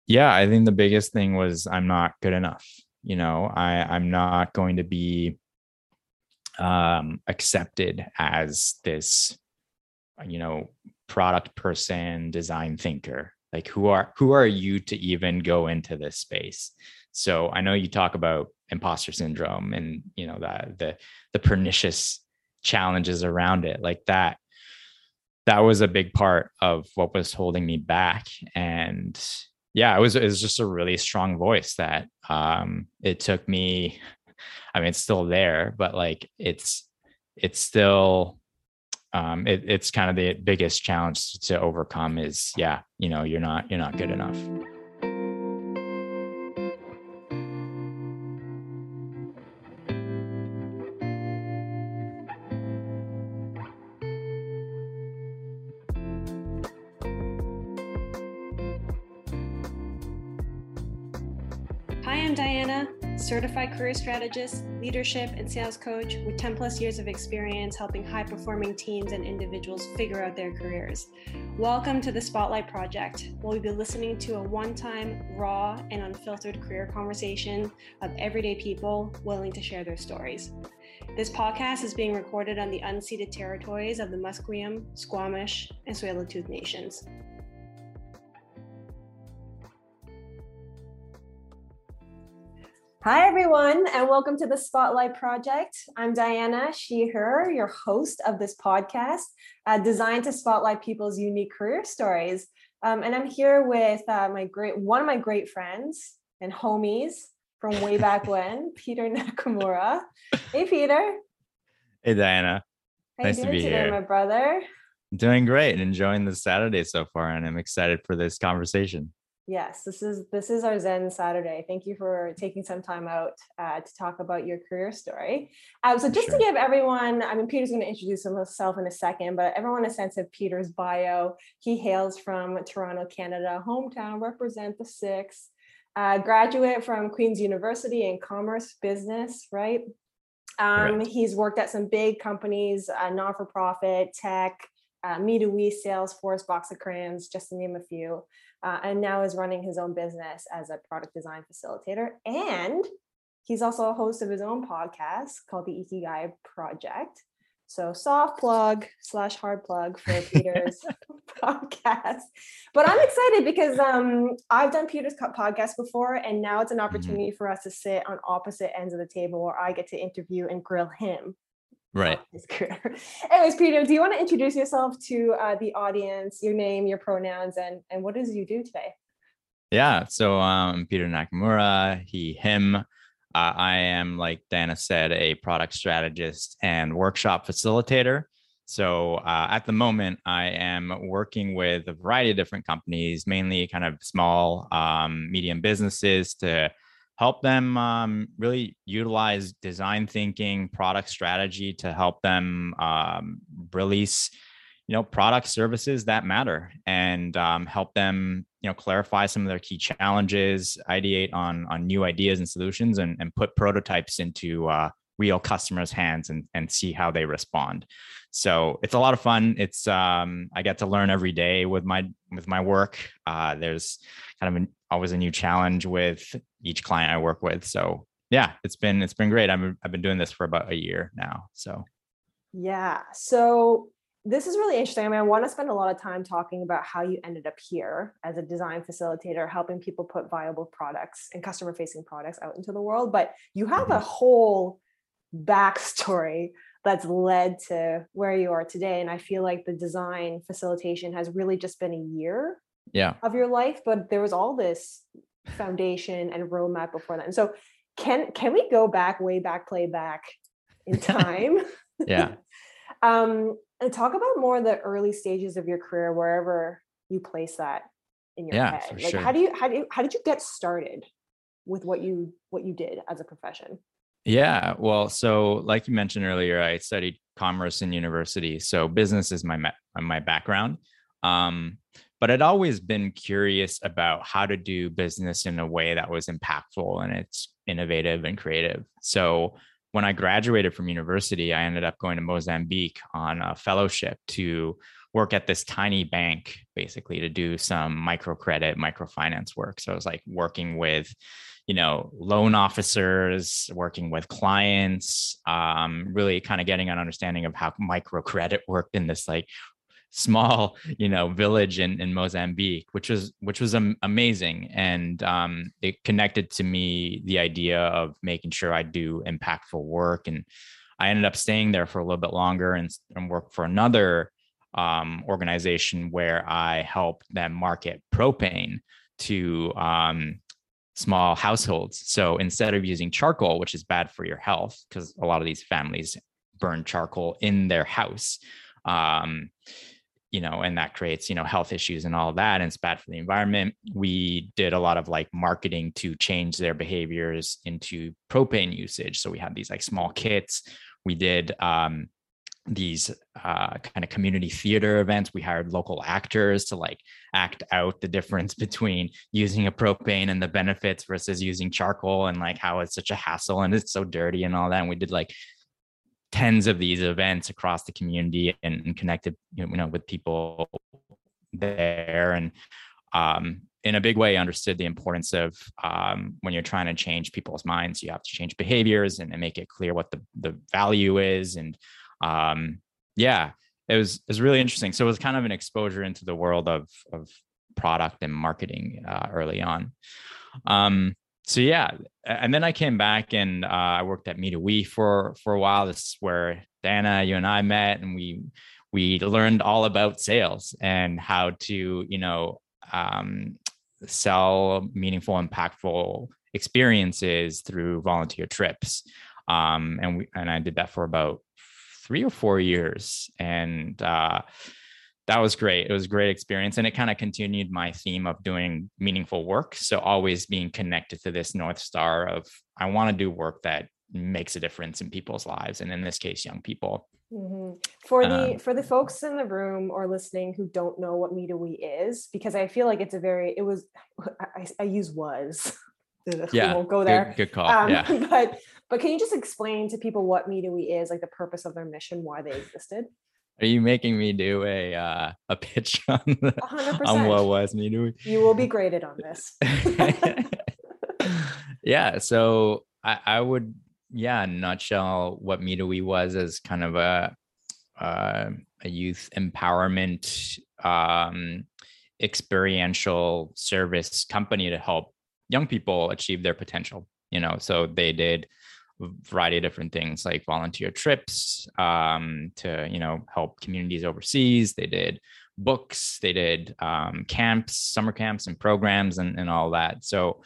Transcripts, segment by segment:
Yeah, I think the biggest thing was I'm not good enough. I'm not going to be accepted as this, you know, product person, design thinker. Like who are you to even go into this space? So I know you talk about imposter syndrome and that the pernicious challenges around it. Like that was a big part of what was holding me back. And yeah, it was just a really strong voice that it took me. I mean, it's still there, but like it's still it's kind of the biggest challenge to overcome is, yeah, you're not good enough. Hi, I'm Diana, certified career strategist, leadership, and sales coach with 10 plus years of experience helping high performing teams and individuals figure out their careers. Welcome to the Spotlight Project, where we'll be listening to a one-time, raw, and unfiltered career conversation of everyday people willing to share their stories. This podcast is being recorded on the unceded territories of the Musqueam, Squamish, and Tsleil-Waututh nations. Hi, everyone, and welcome to the Spotlight Project. I'm Diana, she, her, your host of this podcast, designed to spotlight people's unique career stories. And I'm here with one of my great friends and homies from way back when, Peter Nakamura. Hey, Peter. Hey, Diana. How you Nice to doing be today, my here. brother? Doing great and enjoying the Saturday so far, and I'm excited for this conversation. Yes, this is our Zen Saturday. Thank you for taking some time out to talk about your career story. So For just to sure. give everyone, I mean, Peter's going to introduce himself in a second, but everyone a sense of Peter's bio. He hails from Toronto, Canada, hometown, represent the six. Graduate from Queen's University in Commerce Business, right? Correct. He's worked at some big companies, non-for-profit, tech, MeToWe, Salesforce, Box of Crayons, just to name a few. And now is running his own business as a product design facilitator. And he's also a host of his own podcast called the Ikigai Project. So soft plug / hard plug for Peter's podcast. But I'm excited because I've done Peter's podcast before, and now it's an opportunity for us to sit on opposite ends of the table where I get to interview and grill him on Right. his career. Anyways, Peter, do you want to introduce yourself to the audience, your name, your pronouns, and what does you do today? Yeah. So Peter Nakamura, he, him. I am, like Dana said, a product strategist and workshop facilitator. So at the moment, I am working with a variety of different companies, mainly kind of small, medium businesses, to help them really utilize design thinking, product strategy to help them release product services that matter, and help them clarify some of their key challenges, ideate on new ideas and solutions, and put prototypes into real customers' hands, and see how they respond. So it's a lot of fun. It's I get to learn every day with my work. There's kind of always a new challenge with each client I work with. So yeah, it's been great. I've been doing this for about a year now. So Yeah. So this is really interesting. I mean, I want to spend a lot of time talking about how you ended up here as a design facilitator, helping people put viable products and customer facing products out into the world. But you have a whole backstory that's led to where you are today. And I feel like the design facilitation has really just been a year yeah. of your life, but there was all this foundation and roadmap before that. And so can we go back, way back, play back in time? Yeah. And talk about more the early stages of your career, wherever you place that in your Yeah, head. for Like, sure. how did you get started with what you did as a profession? Yeah, well, so like you mentioned earlier, I studied commerce in university, so business is my background. Um, but I'd always been curious about how to do business in a way that was impactful and it's innovative and creative. So when I graduated from university, I ended up going to Mozambique on a fellowship to work at this tiny bank basically to do some microcredit, microfinance work. So I was like working with, loan officers, working with clients, really kind of getting an understanding of how microcredit worked in this like small, village in Mozambique, which was amazing. And it connected to me the idea of making sure I do impactful work. And I ended up staying there for a little bit longer and worked for another organization where I helped them market propane to small households. So instead of using charcoal, which is bad for your health, because a lot of these families burn charcoal in their house, and that creates, health issues and all of that. And it's bad for the environment. We did a lot of like marketing to change their behaviors into propane usage. So we had these like small kits. We did these kind of community theater events. We hired local actors to like act out the difference between using a propane and the benefits versus using charcoal, and like how it's such a hassle and it's so dirty and all that. And we did like tens of these events across the community and connected, with people there. And in a big way, understood the importance of when you're trying to change people's minds, you have to change behaviors and make it clear what the value is. And it was really interesting. So it was kind of an exposure into the world of product and marketing early on. And then I came back and I worked at MeetAWe for a while. This is where Diana, you and I met, and we learned all about sales and how to, sell meaningful, impactful experiences through volunteer trips. And I did that for about 3 or 4 years, and that was great. It was a great experience. And it kind of continued my theme of doing meaningful work. So always being connected to this North Star of, I want to do work that makes a difference in people's lives. And in this case, young people. Mm-hmm. For the folks in the room or listening who don't know what MeetAWe is, because I feel like I use was. Yeah, we won't go there. Good call. But can you just explain to people what MeetAWe is, like the purpose of their mission, why they existed? Are you making me do a pitch on 100%. what was MeetAWe? You will be graded on this. Yeah. So I would, nutshell what MeetAWe was as kind of a youth empowerment experiential service company to help young people achieve their potential. So they did a variety of different things like volunteer trips to help communities overseas. They did books, they did camps, summer camps and programs and all that. So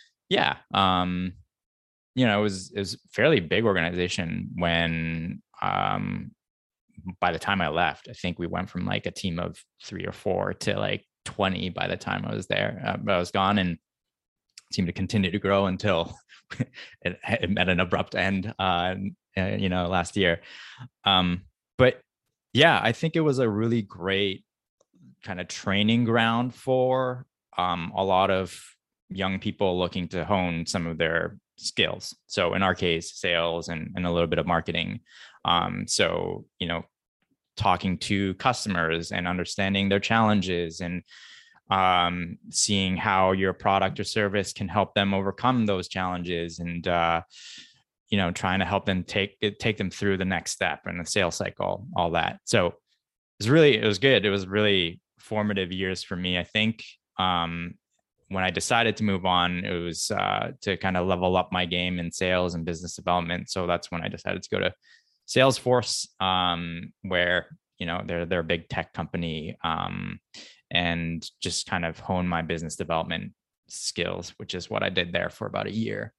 it was a fairly big organization when by the time I left. I think we went from like a team of 3 or 4 to like 20 by the time I was there. I was gone, and seemed to continue to grow until it met an abrupt end, last year. But I think it was a really great kind of training ground for a lot of young people looking to hone some of their skills. So in our case, sales and a little bit of marketing. So, talking to customers and understanding their challenges and seeing how your product or service can help them overcome those challenges, and trying to help them take them through the next step in the sales cycle, all that. So it was good. It was really formative years for me. I think when I decided to move on, it was to kind of level up my game in sales and business development. So that's when I decided to go to Salesforce, where they're a big tech company, and just kind of hone my business development skills, which is what I did there for about a year.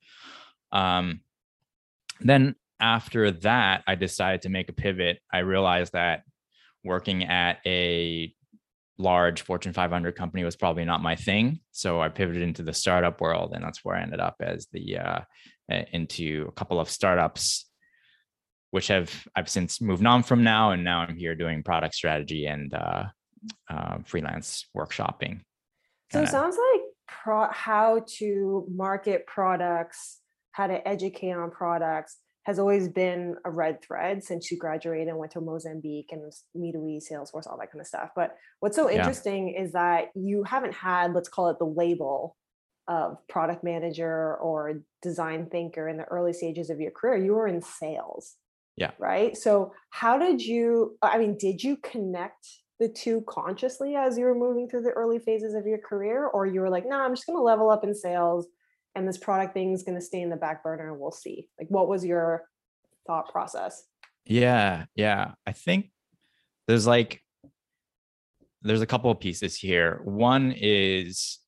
Then after that, I decided to make a pivot. I realized that working at a large Fortune 500 company was probably not my thing. So I pivoted into the startup world, and that's where I ended up as into a couple of startups, which I've since moved on from now. And now I'm here doing product strategy and freelance workshopping. So it sounds like how to market products, how to educate on products, has always been a red thread since you graduated and went to Mozambique and Me2E, Salesforce, all that kind of stuff. But what's so Yeah. interesting is that you haven't had, let's call it the label of product manager or design thinker in the early stages of your career. You were in sales, Yeah. right? So how did you, I mean, did you connect the two consciously as you were moving through the early phases of your career? Or you were like, no, I'm just going to level up in sales and this product thing is going to stay in the back burner and we'll see. Like, what was your thought process? Yeah. Yeah. I think there's like, there's a couple of pieces here. One is,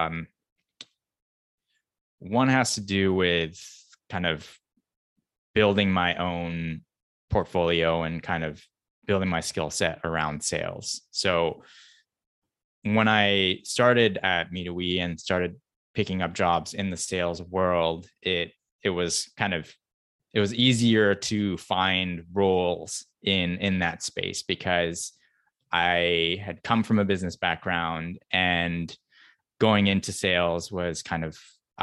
one has to do with kind of building my own portfolio and kind of building my skill set around sales. So when I started at Me2We and started picking up jobs in the sales world, it was kind of, it was easier to find roles in that space because I had come from a business background, and going into sales was kind of,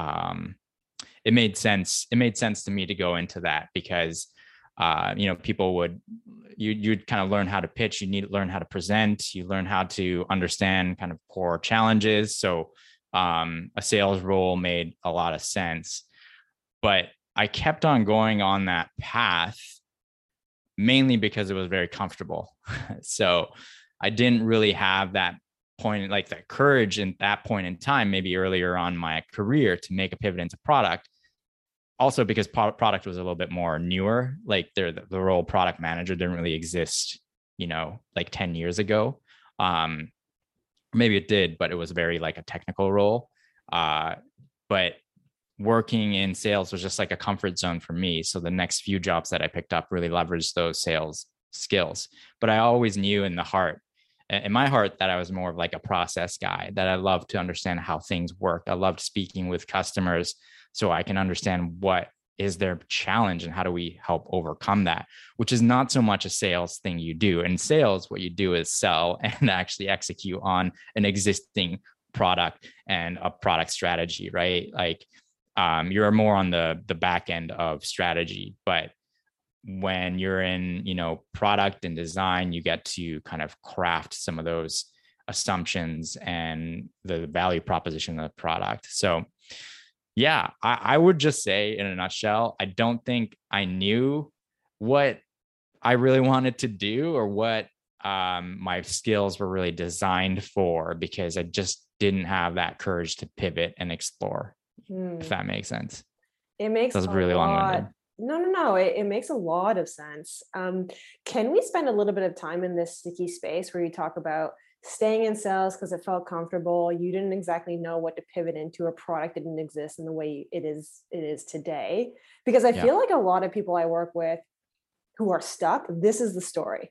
it made sense. It made sense to me to go into that because, people would, you'd kind of learn how to pitch. You need to learn how to present. You learn how to understand kind of core challenges. So a sales role made a lot of sense, but I kept on going on that path mainly because it was very comfortable. So I didn't really have that point, like that courage in that point in time, maybe earlier on in my career, to make a pivot into product. Also because product was a little bit more newer, like the role product manager didn't really exist, like 10 years ago. Maybe it did, but it was very like a technical role. But working in sales was just like a comfort zone for me. So the next few jobs that I picked up really leveraged those sales skills. But I always knew in my heart, that I was more of like a process guy, that I loved to understand how things work. I loved speaking with customers so I can understand what is their challenge and how do we help overcome that, which is not so much a sales thing you do. In sales, what you do is sell and actually execute on an existing product and a product strategy, right? Like you're more on the back end of strategy, but when you're in, product and design, you get to kind of craft some of those assumptions and the value proposition of the product. So yeah, I would just say in a nutshell, I don't think I knew what I really wanted to do or what my skills were really designed for, because I just didn't have that courage to pivot and explore, if that makes sense. It makes That's a really long-winded. lot. No. It makes a lot of sense. Can we spend a little bit of time in this sticky space where you talk about staying in sales because it felt comfortable? You didn't exactly know what to pivot into. A product didn't exist in the way it is today. Because I Yeah. feel like a lot of people I work with who are stuck, this is the story.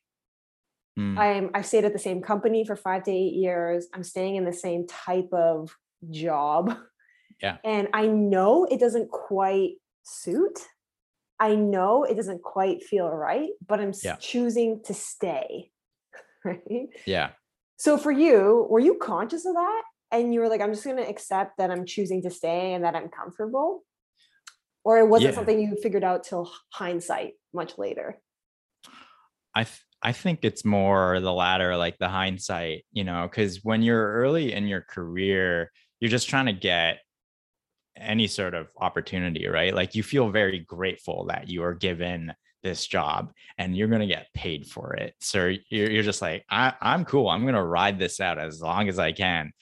I've stayed at the same company for 5 to 8 years. I'm staying in the same type of job. Yeah. And I know it doesn't quite suit. I know it doesn't quite feel right, but I'm Yeah. choosing to stay. Right. Yeah. So for you, were you conscious of that? And you were like, I'm just going to accept that I'm choosing to stay and that I'm comfortable? Or it wasn't Yeah. something you figured out till hindsight much later? I think it's more the latter, like the hindsight, because when you're early in your career, you're just trying to get any sort of opportunity, right? Like you feel very grateful that you are given this job and you're going to get paid for it. So you're just like, I'm cool. I'm going to ride this out as long as I can.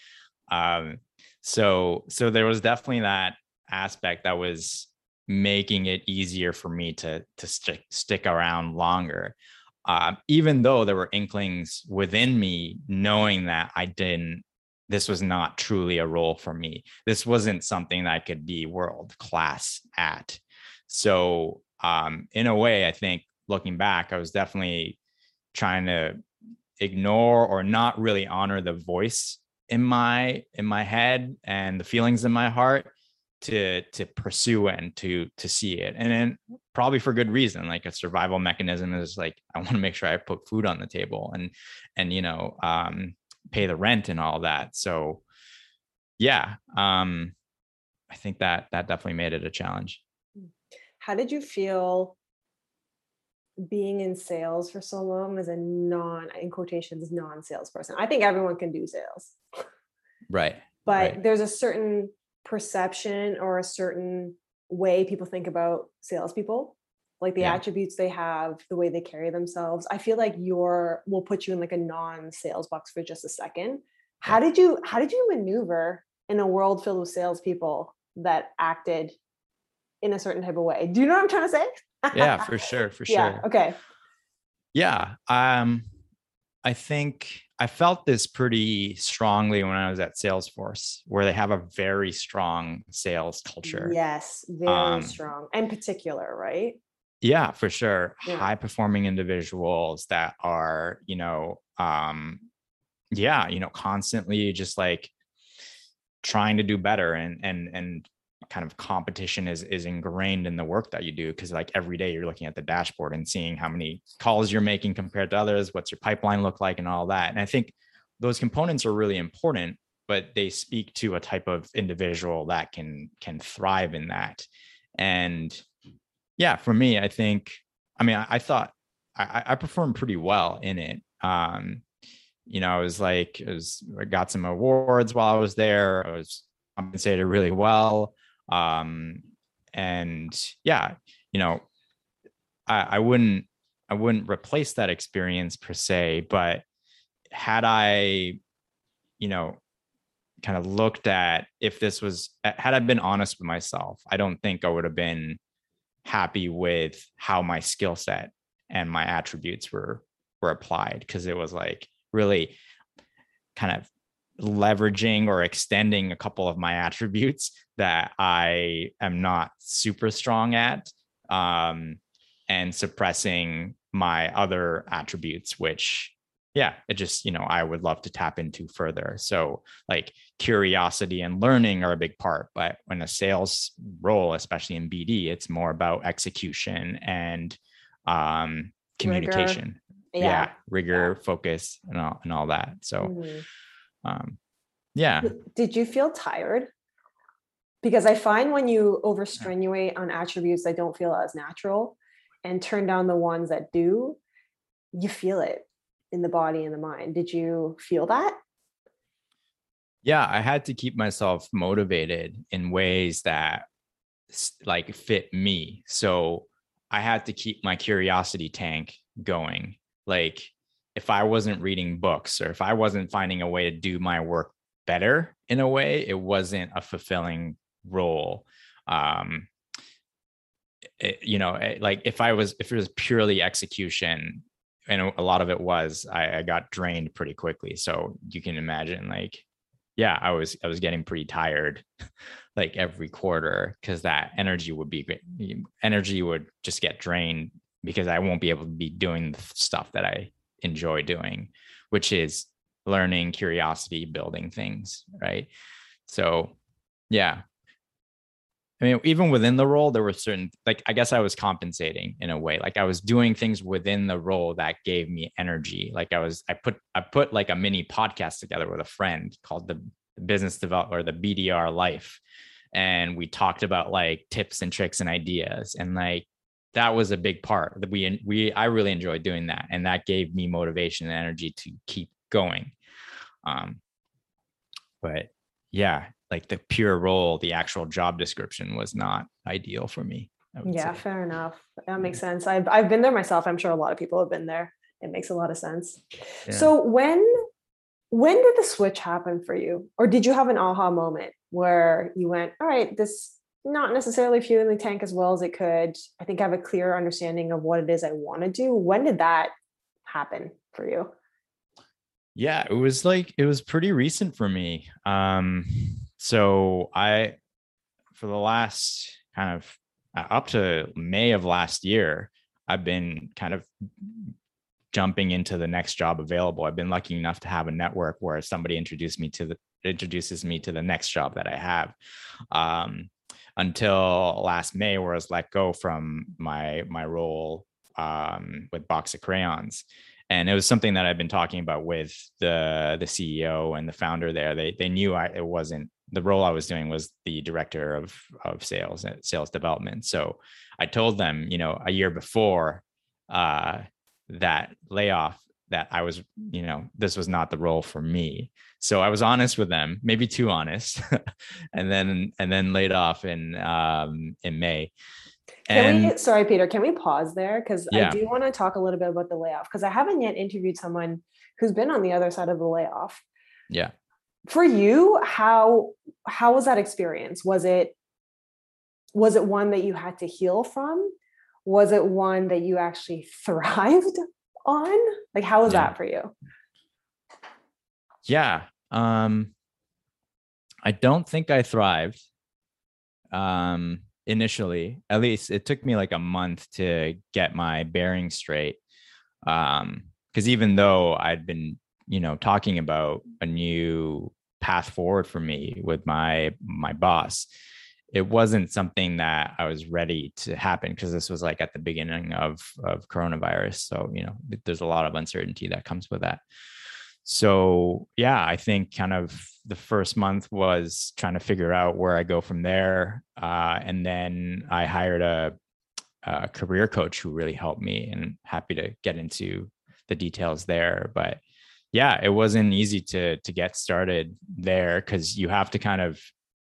So there was definitely that aspect that was making it easier for me to stick around longer. Even though there were inklings within me knowing that this was not truly a role for me. This wasn't something that I could be world class at. So in a way, I think looking back, I was definitely trying to ignore or not really honor the voice in my head and the feelings in my heart to pursue it and to see it. And then probably for good reason, like a survival mechanism is like, I want to make sure I put food on the table and pay the rent and all that. So yeah, I think that definitely made it a challenge. how did you feel being in sales for so long as a in quotations, non-salesperson? I think everyone can do sales, Right. but Right. there's a certain perception or a certain way people think about salespeople, like the Yeah. attributes they have, the way they carry themselves. I feel like we'll put you in like a non-sales box for just a second. Yeah. How did you maneuver in a world filled with salespeople that acted in a certain type of way? Do you know what I'm trying to say? Yeah, for sure. For Yeah. sure. Okay. Yeah. I think I felt this pretty strongly when I was at Salesforce, where they have a very strong sales culture. Yes. Very Um, strong and particular, right? yeah, for sure. Yeah. High performing individuals that are, yeah, constantly just like trying to do better, and kind of competition is ingrained in the work that you do, because like every day you're looking at the dashboard and seeing how many calls you're making compared to others, what's your pipeline look like, and all that. And I think those components are really important, but they speak to a type of individual that can thrive in that. And yeah, for me, I think, I thought I performed pretty well in it. I got some awards while I was there. I was compensated really well. Um, and yeah, you know, I wouldn't replace that experience per se, but had I, you know, kind of looked at if this was, had I been honest with myself, I don't think I would have been happy with how my skill set and my attributes were applied, because it was like really kind of leveraging or extending a couple of my attributes that I am not super strong at, and suppressing my other attributes, which, yeah, it just, I would love to tap into further. So like curiosity and learning are a big part, but when a sales role, especially in BD, it's more about execution and Rigor. communication. Yeah. Yeah, rigor, focus, and all that. So Mhm. um, yeah. Did you feel tired? Because I find when you overstrenuate on attributes that don't feel as natural and turn down the ones that do, you feel it in the body and the mind. Did you feel that? Yeah, I had to keep myself motivated in ways that like fit me. So I had to keep my curiosity tank going. Like if I wasn't reading books, or if I wasn't finding a way to do my work better in a way, it wasn't a fulfilling role. Um, like if it was purely execution, and a lot of it was, I got drained pretty quickly. So you can imagine, like, yeah, I was getting pretty tired like every quarter, because that energy would just get drained, because I won't be able to be doing the stuff that I enjoy doing, which is learning, curiosity, building things, right? So yeah, even within the role, there were certain, like, I guess I was compensating in a way. Like I was doing things within the role that gave me energy. Like I put like a mini podcast together with a friend called the Business Develop or the BDR Life. And we talked about like tips and tricks and ideas. And like, that was a big part that I really enjoyed doing that. And that gave me motivation and energy to keep going. Um, but yeah, like the pure role, the actual job description was not ideal for me, I would Yeah, say. fair enough. That Yeah. makes sense. I've been there myself. I'm sure a lot of people have been there. It makes a lot of sense. Yeah. So when did the switch happen for you? Or did you have an aha moment where you went, all right, this not necessarily fueling the tank as well as it could. I think I have a clear understanding of what it is I want to do. When did that happen for you? Yeah, it was pretty recent for me. So for the last kind of up to May of last year, I've been kind of jumping into the next job available. I've been lucky enough to have a network where somebody introduces me to the next job that I have. Until last May, where I was let go from my role with Box of Crayons. And it was something that I've been talking about with the CEO and the founder there. They knew it wasn't the role I was doing was the director of sales and sales development. So I told them, a year before that layoff, that I was, this was not the role for me. So I was honest with them, maybe too honest, and then laid off in May. And Sorry, Peter, can we pause there? Because I yeah, do want to talk a little bit about the layoff, because I haven't yet interviewed someone who's been on the other side of the layoff. yeah. For you, how was that experience? Was it one that you had to heal from? Was it one that you actually thrived on? Like, how was Yeah. that for you? Yeah. I don't think I thrived. Initially, at least it took me like a month to get my bearings straight. Because even though I'd been, talking about a new path forward for me with my boss, it wasn't something that I was ready to happen, because this was like at the beginning of coronavirus. So, there's a lot of uncertainty that comes with that. So yeah, I think kind of the first month was trying to figure out where I go from there. And then I hired a career coach who really helped me, and happy to get into the details there. But yeah, it wasn't easy to get started there, because you have to kind of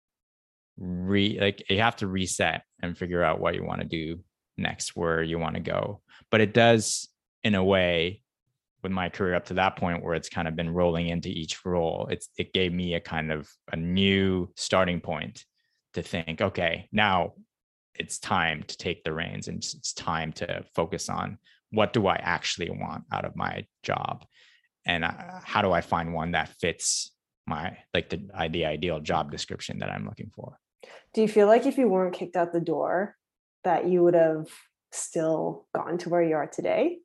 you have to reset and figure out what you want to do next, where you want to go. But it does, in a way, with my career up to that point, where it's kind of been rolling into each role, it gave me a kind of a new starting point to think, okay, now it's time to take the reins, and it's time to focus on what do I actually want out of my job, and how do I find one that fits my, like, the ideal job description that I'm looking for. Do you feel like if you weren't kicked out the door, that you would have still gotten to where you are today?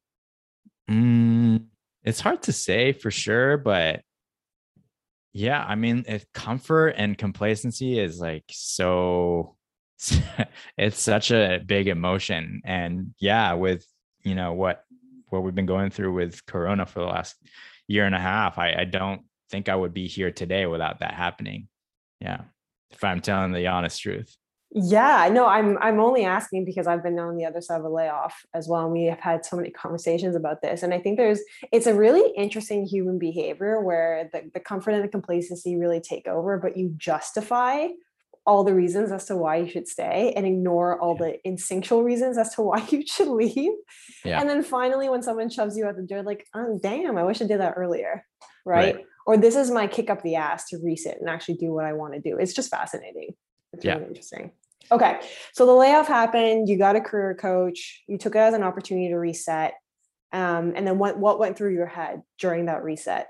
It's hard to say for sure, but yeah, I mean, comfort and complacency is like so it's such a big emotion. And yeah, with what we've been going through with Corona for the last year and a half, I don't think I would be here today without that happening. Yeah, if I'm telling the honest truth. Yeah, no, I'm only asking because I've been on the other side of a layoff as well. And we have had so many conversations about this. And I think it's a really interesting human behavior where the comfort and the complacency really take over, but you justify all the reasons as to why you should stay and ignore all the instinctual reasons as to why you should leave. Yeah. And then finally, when someone shoves you out the door, like, oh, damn, I wish I did that earlier. Right. Right. Or this is my kick up the ass to reset and actually do what I want to do. It's just fascinating. It's really interesting. Okay. So the layoff happened. You got a career coach. You took it as an opportunity to reset. And then what went through your head during that reset?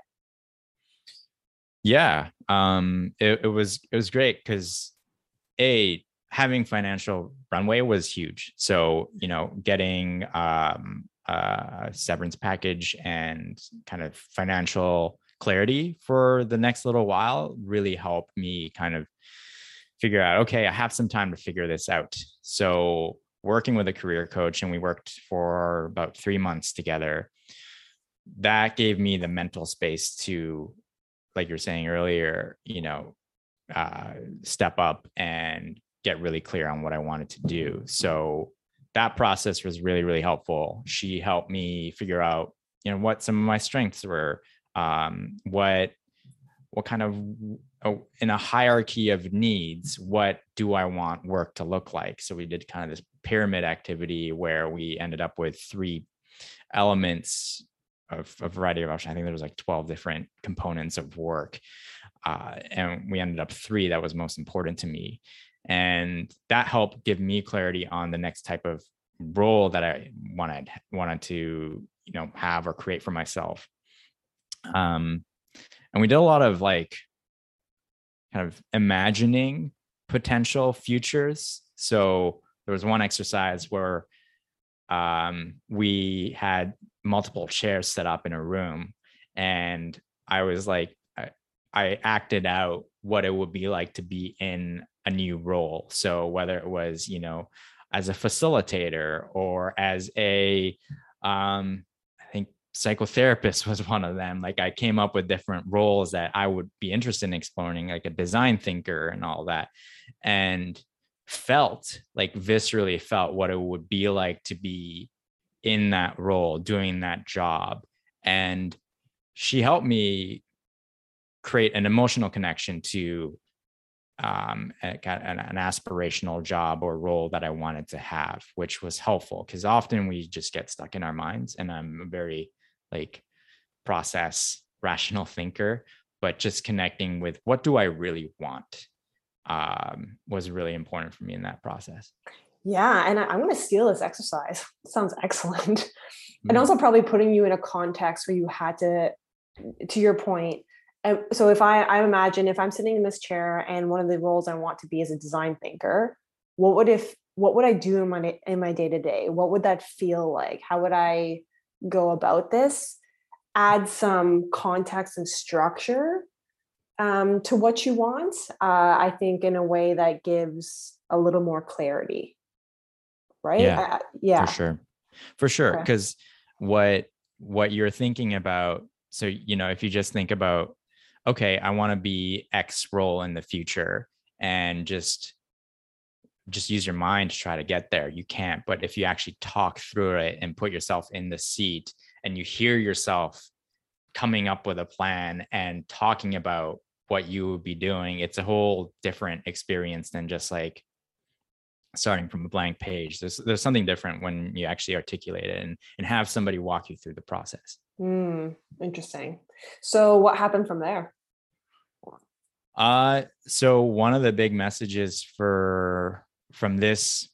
Yeah. It was great because having financial runway was huge. So, getting a severance package and kind of financial clarity for the next little while really helped me kind of figure out, okay, I have some time to figure this out. So working with a career coach, and we worked for about 3 months together, that gave me the mental space to, like you're saying earlier, step up and get really clear on what I wanted to do. So that process was really, really helpful. She helped me figure out, what some of my strengths were, what kind of, in a hierarchy of needs, what do I want work to look like? So we did kind of this pyramid activity where we ended up with 3 elements of a variety of options. I think there was like 12 different components of work. And we ended up 3 that was most important to me. And that helped give me clarity on the next type of role that I wanted to, have or create for myself. And we did a lot of like kind of imagining potential futures. So there was one exercise where we had multiple chairs set up in a room, and I was like, I acted out what it would be like to be in a new role. So whether it was, as a facilitator or as a, I think psychotherapist was one of them. Like I came up with different roles that I would be interested in exploring, like a design thinker and all that, and felt like viscerally felt what it would be like to be in that role, doing that job. And she helped me create an emotional connection to an aspirational job or role that I wanted to have, which was helpful because often we just get stuck in our minds. And I'm a very like process rational thinker, but just connecting with what do I really want was really important for me in that process. Yeah, and I'm going to steal this exercise. It sounds excellent. And also probably putting you in a context where you had to your point. So if I imagine if I'm sitting in this chair and one of the roles I want to be is a design thinker, what would I do in my day to day? What would that feel like? How would I go about this? Add some context and structure to what you want. I think in a way that gives a little more clarity, right? Yeah, Yeah, for sure. okay. Because what you're thinking about, so if you just think about, okay, I want to be X role in the future, and just use your mind to try to get there, you can't. But if you actually talk through it and put yourself in the seat, and you hear yourself coming up with a plan and talking about what you would be doing, it's a whole different experience than just like starting from a blank page. There's something different when you actually articulate it and have somebody walk you through the process. Interesting. So what happened from there? So one of the big messages from this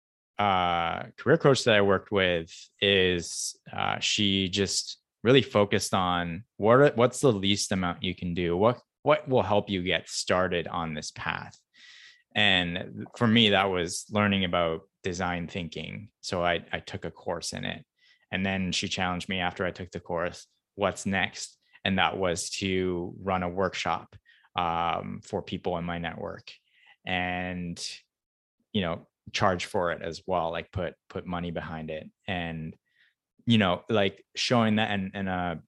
career coach that I worked with is she just really focused on what's the least amount you can do, what will help you get started on this path. And for me, that was learning about design thinking. So I took a course in it. And then she challenged me after I took the course, what's next? And that was to run a workshop for people in my network and, charge for it as well, like put money behind it. And, like showing that and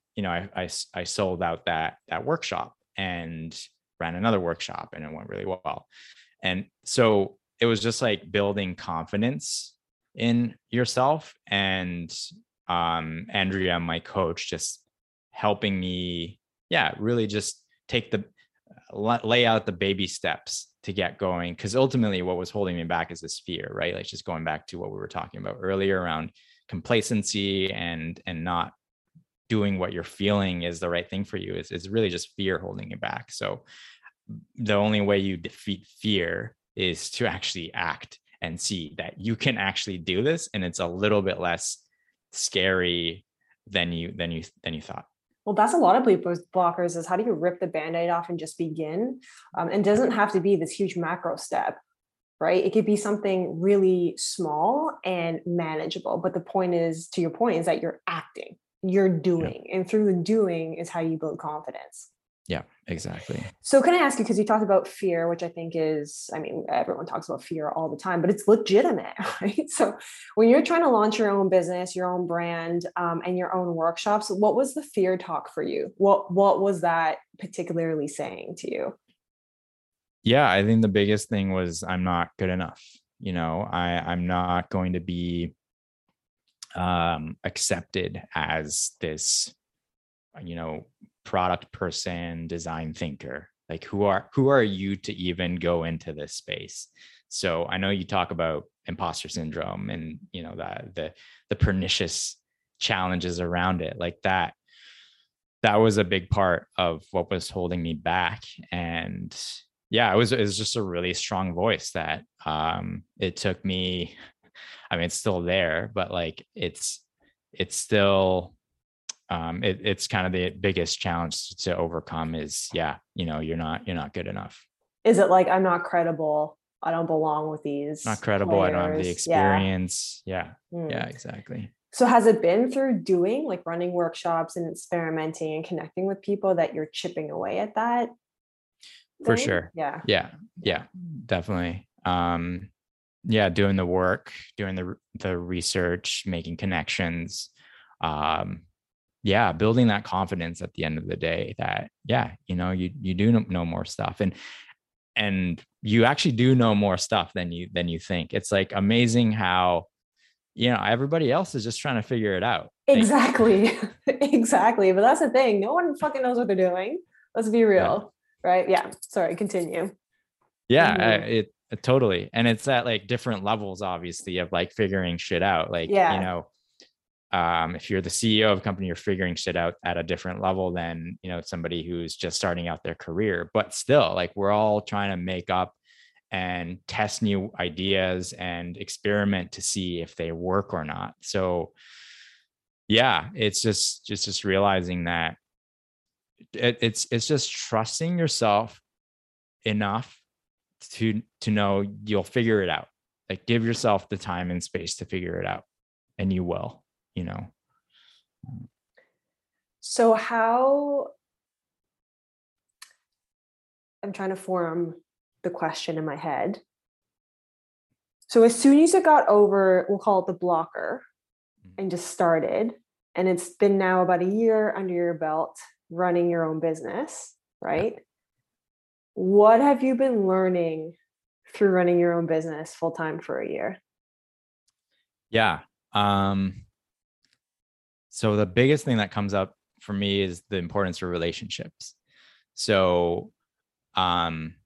I sold out that workshop and ran another workshop, and it went really well. And so it was just like building confidence in yourself. And Andrea, my coach, just helping me, really just lay out the baby steps to get going. Because ultimately what was holding me back is this fear, right? Like just going back to what we were talking about earlier around complacency and not doing what you're feeling is the right thing for you is really just fear holding you back. So the only way you defeat fear is to actually act and see that you can actually do this, and it's a little bit less scary than you thought. Well, that's a lot of bleep blockers is how do you rip the Band-Aid off and just begin? And doesn't have to be this huge macro step, right? It could be something really small and manageable. But the point is, to your point, is that you're acting, you're doing, and through the doing is how you build confidence. Yeah, exactly. So can I ask you, because you talked about fear, which I think is, everyone talks about fear all the time, but it's legitimate, right? So when you're trying to launch your own business, your own brand, and your own workshops, what was the fear talk for you? What was that particularly saying to you? Yeah, I think the biggest thing was I'm not good enough. I'm not going to be accepted as this, product person, design thinker. Like who are you to even go into this space? So I know you talk about imposter syndrome and the pernicious challenges around it, like that was a big part of what was holding me back. And it was just a really strong voice that it took me, it's still there, but like it's still it's kind of the biggest challenge to overcome is you're not good enough. Is it like I'm not credible, I don't belong with these Not credible players. I don't have the experience. Yeah exactly. So has it been through doing, like running workshops and experimenting and connecting with people, that you're chipping away at that for sure? Yeah definitely. Doing the work, doing the research, making connections, yeah, building that confidence at the end of the day that, yeah, you do know more stuff, and you actually do know more stuff than you think. It's like amazing how, everybody else is just trying to figure it out. Like, Exactly. Exactly. But that's the thing. No one fucking knows what they're doing. Let's be yeah, real. Right. Yeah. Sorry. Continue. yeah, Mhm. it totally. And it's at like different levels, obviously, of like figuring shit out. Like, Yeah. if you're the CEO of a company, you're figuring shit out at a different level than, somebody who's just starting out their career. But still, like, we're all trying to make up and test new ideas and experiment to see if they work or not. So yeah, it's just realizing that it's just trusting yourself enough to know you'll figure it out. Like, give yourself the time and space to figure it out, and you will, you know. So how I'm trying to form the question in my head. So as soon as it got over, we'll call it the blocker, and just started, and it's been now about a year under your belt running your own business, Yeah. right? What have you been learning through running your own business full time for a year? Yeah. So the biggest thing that comes up for me is the importance of relationships. So um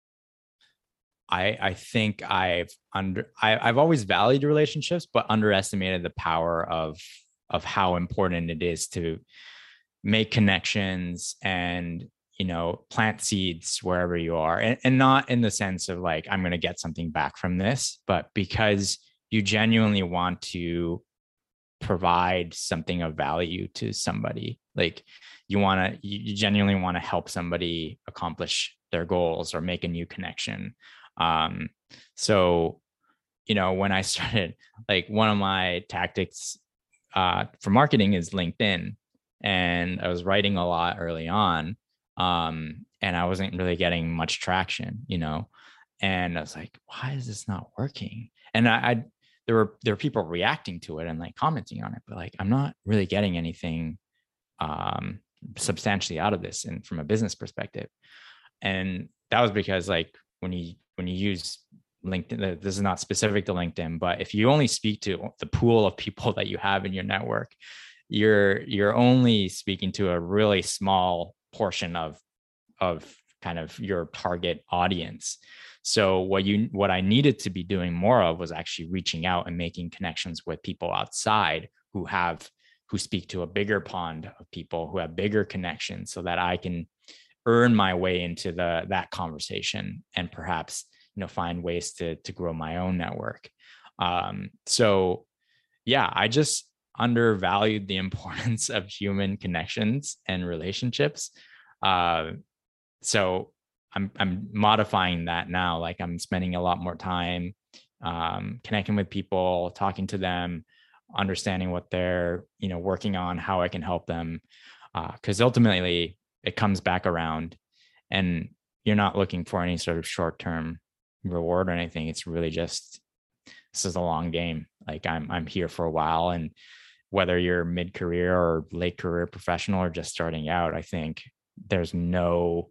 I think I've always valued relationships, but underestimated the power of how important it is to make connections and, plant seeds wherever you are, and not in the sense of like, I'm going to get something back from this, but because you genuinely want to provide something of value to somebody. Like, you genuinely want to help somebody accomplish their goals or make a new connection. um so, when I started, like, one of my tactics for marketing is LinkedIn, and I was writing a lot early on, and I wasn't really getting much traction, and I was like, why is this not working? And I there were people reacting to it and like commenting on it, but like, I'm not really getting anything um substantially out of this, and from a business perspective. And that was because, like, when you use LinkedIn, this is not specific to LinkedIn, but if you only speak to the pool of people that you have in your network, you're only speaking to a really small portion of kind of your target audience. So what I needed to be doing more of was actually reaching out and making connections with people outside who speak to a bigger pond of people who have bigger connections, so that I can earn my way into that conversation, and perhaps, find ways to grow my own network. So yeah, I just undervalued the importance of human connections and relationships. uh, so I'm modifying that now. Like, I'm spending a lot more time connecting with people, talking to them, understanding what they're, working on, how I can help them, because ultimately it comes back around, and you're not looking for any sort of short-term reward or anything. It's really just, this is a long game. Like, I'm here for a while, and whether you're mid-career or late career professional or just starting out, I think there's no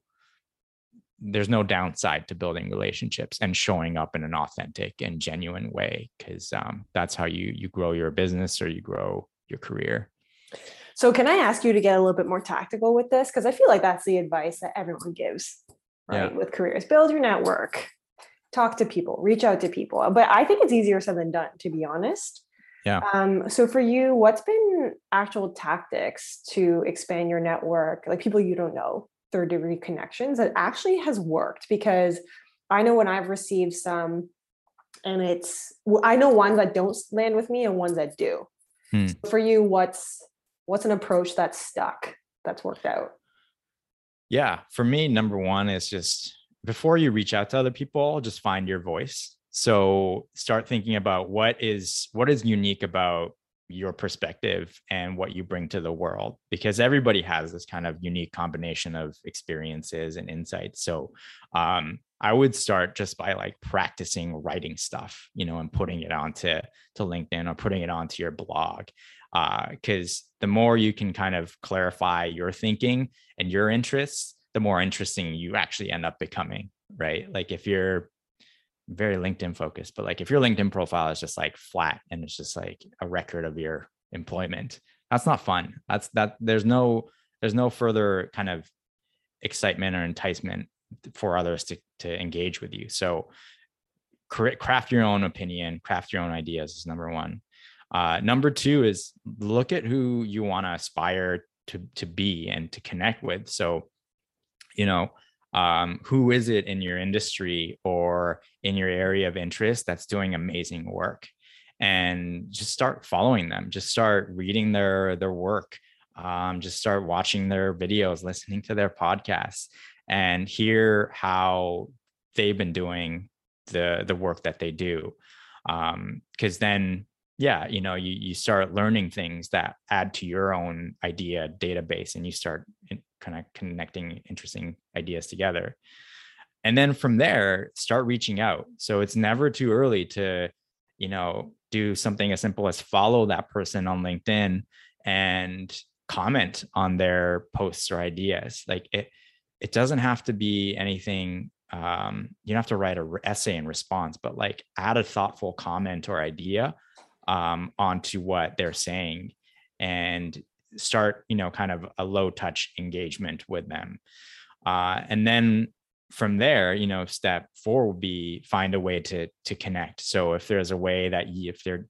downside to building relationships and showing up in an authentic and genuine way, because that's how you grow your business or you grow your career. So can I ask you to get a little bit more tactical with this? Because I feel like that's the advice that everyone gives, right? Yeah. With careers, build your network, talk to people, reach out to people. But I think it's easier said than done, to be honest. Yeah. So for you, what's been actual tactics to expand your network, like people you don't know, third degree connections that actually has worked? Because I know when I've received some, and I know ones that don't land with me and ones that do. Hmm. So for you, what's an approach that's stuck, that's worked out? Yeah. For me, number one is just, before you reach out to other people, just find your voice. So start thinking about what is unique about your perspective and what you bring to the world, because everybody has this kind of unique combination of experiences and insights. So I would start just by like practicing writing stuff, and putting it onto LinkedIn or putting it onto your blog. Because the more you can kind of clarify your thinking and your interests, the more interesting you actually end up becoming, right? Like if you're very LinkedIn focused, but like if your LinkedIn profile is just like flat and it's just like a record of your employment, that's not fun. There's no further kind of excitement or enticement for others to engage with you. So craft your own opinion, craft your own ideas is number one. Number two is look at who you want to aspire to be and to connect with. So, who is it in your industry or in your area of interest that's doing amazing work? And just start following them. Just start reading their work. Just start watching their videos, listening to their podcasts, and hear how they've been doing the work that they do. Because then, you start learning things that add to your own idea database, and you start kind of connecting interesting ideas together. And then from there, start reaching out. So it's never too early to, do something as simple as follow that person on LinkedIn and comment on their posts or ideas. Like it doesn't have to be anything. You don't have to write an essay in response, but like add a thoughtful comment or idea onto what they're saying, and start, kind of a low touch engagement with them. And then from there, step 4 would be find a way to connect. So if there's a way that if they're,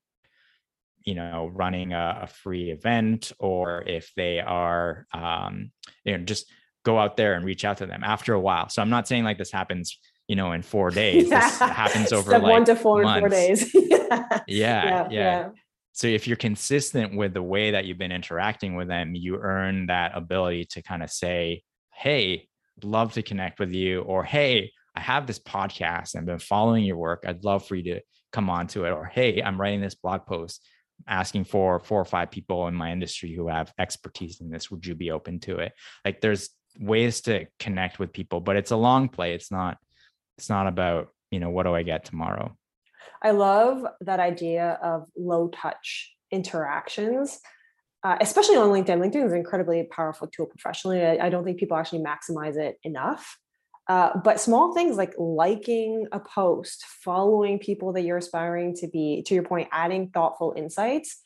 running a free event, or if they are, just go out there and reach out to them after a while. So I'm not saying like this happens, in 4 days. Yeah. This happens over Step like 1 to 4 months. In 4 days. Yeah. So if you're consistent with the way that you've been interacting with them, you earn that ability to kind of say, hey, I'd love to connect with you, or, hey, I have this podcast. I've been following your work. I'd love for you to come onto it. Or, hey, I'm writing this blog post asking for 4 or 5 people in my industry who have expertise in this. Would you be open to it? Like there's ways to connect with people, but it's a long play. It's not about, what do I get tomorrow? I love that idea of low touch interactions, especially on LinkedIn. LinkedIn is an incredibly powerful tool professionally. I don't think people actually maximize it enough. But small things like liking a post, following people that you're aspiring to be, to your point, adding thoughtful insights,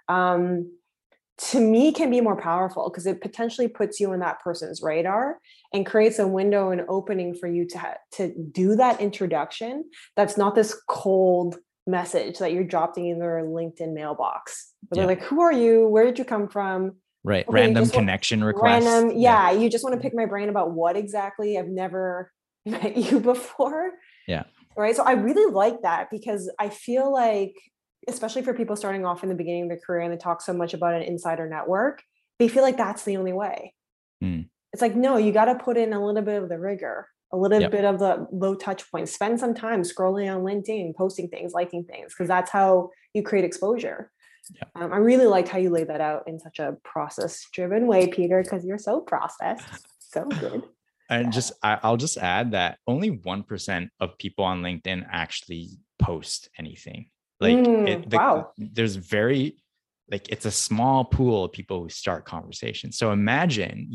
to me can be more powerful because it potentially puts you on that person's radar and creates a window and opening for you to do that introduction. That's not this cold message that you're dropping in their LinkedIn mailbox. But they're like, who are you? Where did you come from? Right. Okay, random connection request. You just want to pick my brain about what exactly. I've never met you before. Yeah. Right. So I really like that because I feel like, especially for people starting off in the beginning of their career and they talk so much about an insider network, they feel like that's the only way. It's like, no, you got to put in a little bit of the rigor, a little bit of the low touch points, spend some time scrolling on LinkedIn, posting things, liking things, because that's how you create exposure. I really liked how you laid that out in such a process-driven way, Peter, because you're so processed. So good. And I'll just add that only 1% of people on LinkedIn actually post anything. Like wow. There's very, like, it's a small pool of people who start conversations. So imagine,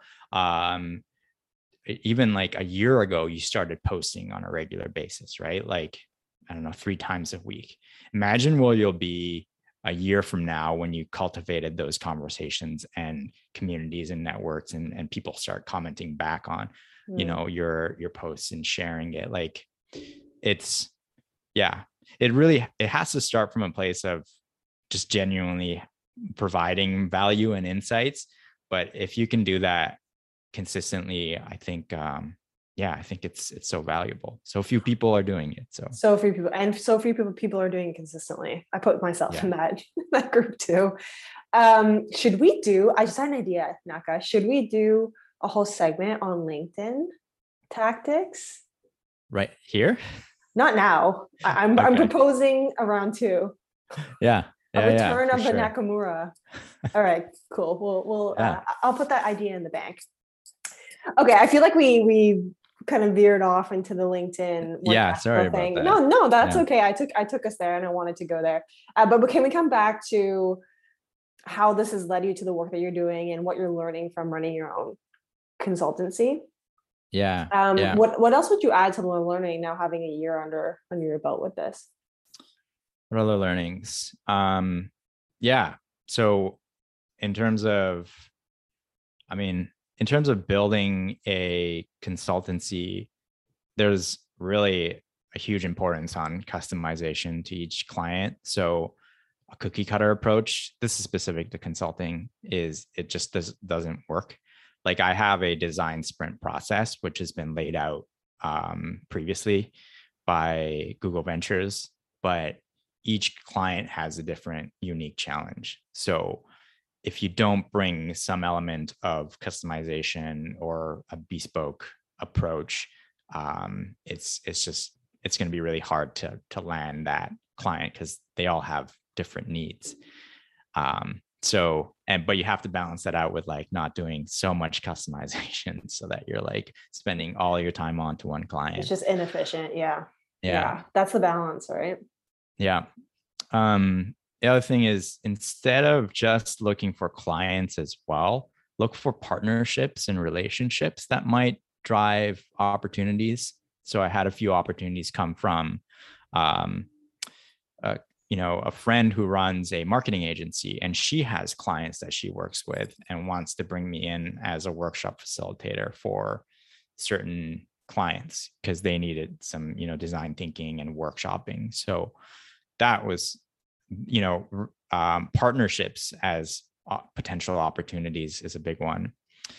even like a year ago, you started posting on a regular basis, right? Like, I don't know, 3 times a week. Imagine where you'll be a year from now when you cultivated those conversations and communities and networks, and people start commenting back on, your posts and sharing it. Like it has to start from a place of just genuinely providing value and insights. But if you can do that consistently, I think, I think it's so valuable. So few people are doing it. So few people, and so few people are doing it consistently. I put myself in that group too. Should we do? I just had an idea, Naka. Should we do a whole segment on LinkedIn tactics? Right here? Not now. I'm proposing a round 2. Yeah. A return of the Nakamura. All right, cool. We'll I'll put that idea in the bank. Okay, I feel like we kind of veered off into the LinkedIn work Yeah, sorry ethical about thing. that. No, that's Yeah. okay. I took us there and I wanted to go there. But can we come back to how this has led you to the work that you're doing and what you're learning from running your own consultancy? Yeah. Yeah. What else would you add to the learning now having a year under your belt with this? What other learnings? Yeah. So in terms of, I mean, in terms of building a consultancy, there's really a huge importance on customization to each client. So a cookie cutter approach, this is specific to consulting, is it just doesn't work. Like I have a design sprint process, which has been laid out previously by Google Ventures, but each client has a different unique challenge. So if you don't bring some element of customization or a bespoke approach, it's going to be really hard to land that client because they all have different needs. But you have to balance that out with like not doing so much customization so that you're like spending all your time onto one client. It's just inefficient. Yeah. Yeah. That's the balance, right? Yeah. The other thing is instead of just looking for clients as well, look for partnerships and relationships that might drive opportunities. So I had a few opportunities come from, a friend who runs a marketing agency, and she has clients that she works with and wants to bring me in as a workshop facilitator for certain clients because they needed some, design thinking and workshopping. So that was, partnerships as potential opportunities is a big one.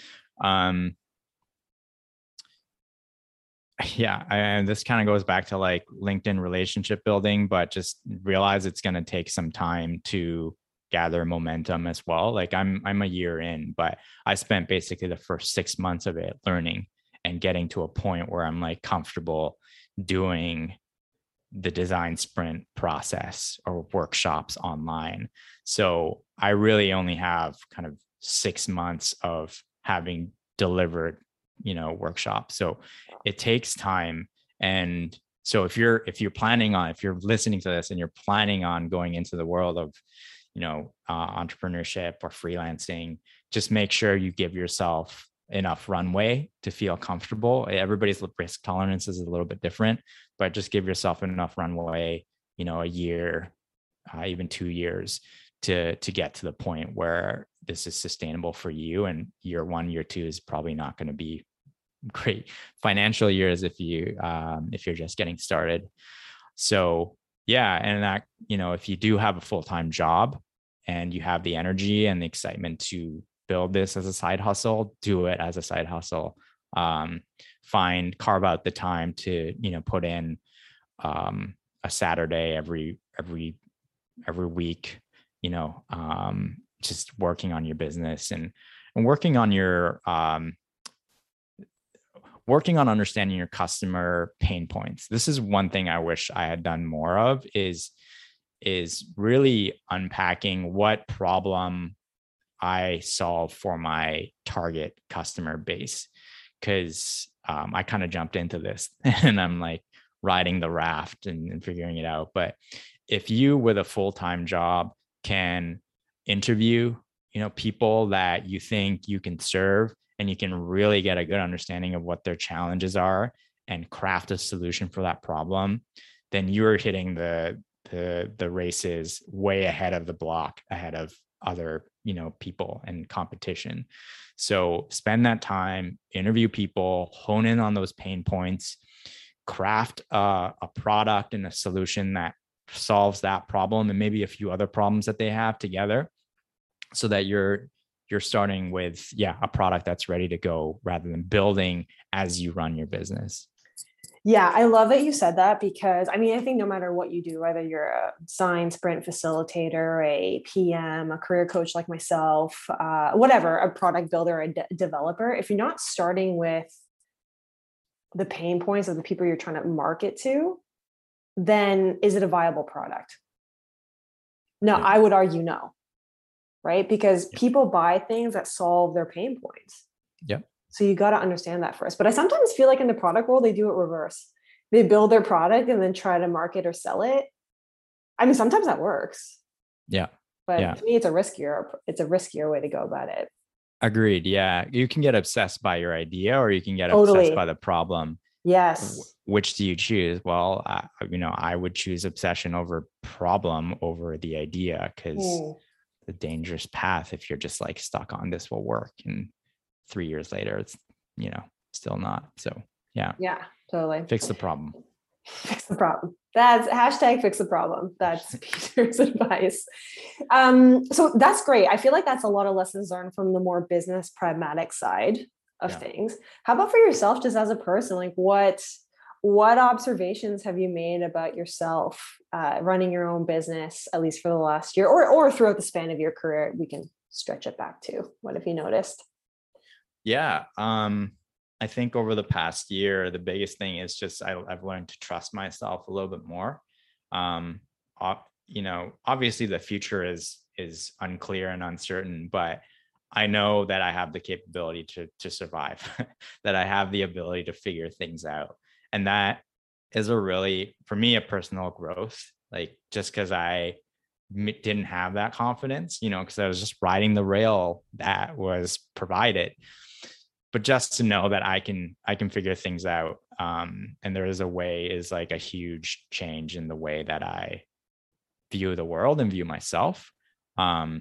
And this kind of goes back to like LinkedIn relationship building, but just realize it's going to take some time to gather momentum as well. Like I'm a year in, but I spent basically the first 6 months of it learning and getting to a point where I'm like comfortable doing the design sprint process or workshops online. So I really only have kind of 6 months of having delivered, workshops. So it takes time. And so if you're listening to this and you're planning on going into the world of, entrepreneurship or freelancing, just make sure you give yourself enough runway to feel comfortable. Everybody's risk tolerance is a little bit different, but just give yourself enough runway, a year, even 2 years to get to the point where this is sustainable for you. And year 1, year 2 is probably not going to be great financial years if you're just getting started. So yeah, and that, if you do have a full-time job and you have the energy and the excitement to build this as a side hustle, do it as a side hustle. Carve out the time to, put in a Saturday every week, just working on your business and working on your working on understanding your customer pain points. This is one thing I wish I had done more of is really unpacking what problem I solve for my target customer base. Because I kind of jumped into this and I'm like riding the raft and figuring it out. But if you with a full-time job can interview, people that you think you can serve, and you can really get a good understanding of what their challenges are and craft a solution for that problem, then you're hitting the races way ahead of the block, ahead of other, people and competition. So spend that time, interview people, hone in on those pain points, craft a product and a solution that solves that problem and maybe a few other problems that they have together, so that you're starting with a product that's ready to go rather than building as you run your business. Yeah, I love that you said that because I think no matter what you do, whether you're a design sprint facilitator, a PM, a career coach like myself, whatever, a product builder, a developer, if you're not starting with the pain points of the people you're trying to market to, then is it a viable product? No, I would argue no. Right? Because people buy things that solve their pain points. Yep. So you got to understand that first. But I sometimes feel like in the product world, they do it reverse. They build their product and then try to market or sell it. I mean, sometimes that works, Yeah. but Yeah. to me, it's a riskier way to go about it. Agreed. Yeah. You can get obsessed by your idea or you can get obsessed by Totally. the problem. Yes. Which do you choose? Well, I would choose obsession over problem over the idea, because Mm. the dangerous path, if you're just like stuck on this will work and 3 years later, it's, still not. So yeah, Yeah, totally. fix the problem. Fix the problem. That's hashtag fix the problem. That's Peter's advice. So that's great. I feel like that's a lot of lessons learned from the more business pragmatic side of things. How about for yourself, just as a person? Like what observations have you made about yourself running your own business, at least for the last year, or throughout the span of your career? We can stretch it back to. What have you noticed? Yeah. I think over the past year, the biggest thing is just I've learned to trust myself a little bit more. Um, Obviously the future is unclear and uncertain, but I know that I have the capability to survive, that I have the ability to figure things out. And that is for me, a personal growth, like just because I didn't have that confidence, because I was just riding the rail that was provided. But just to know that I can figure things out, and there is a way, is like a huge change in the way that I view the world and view myself. I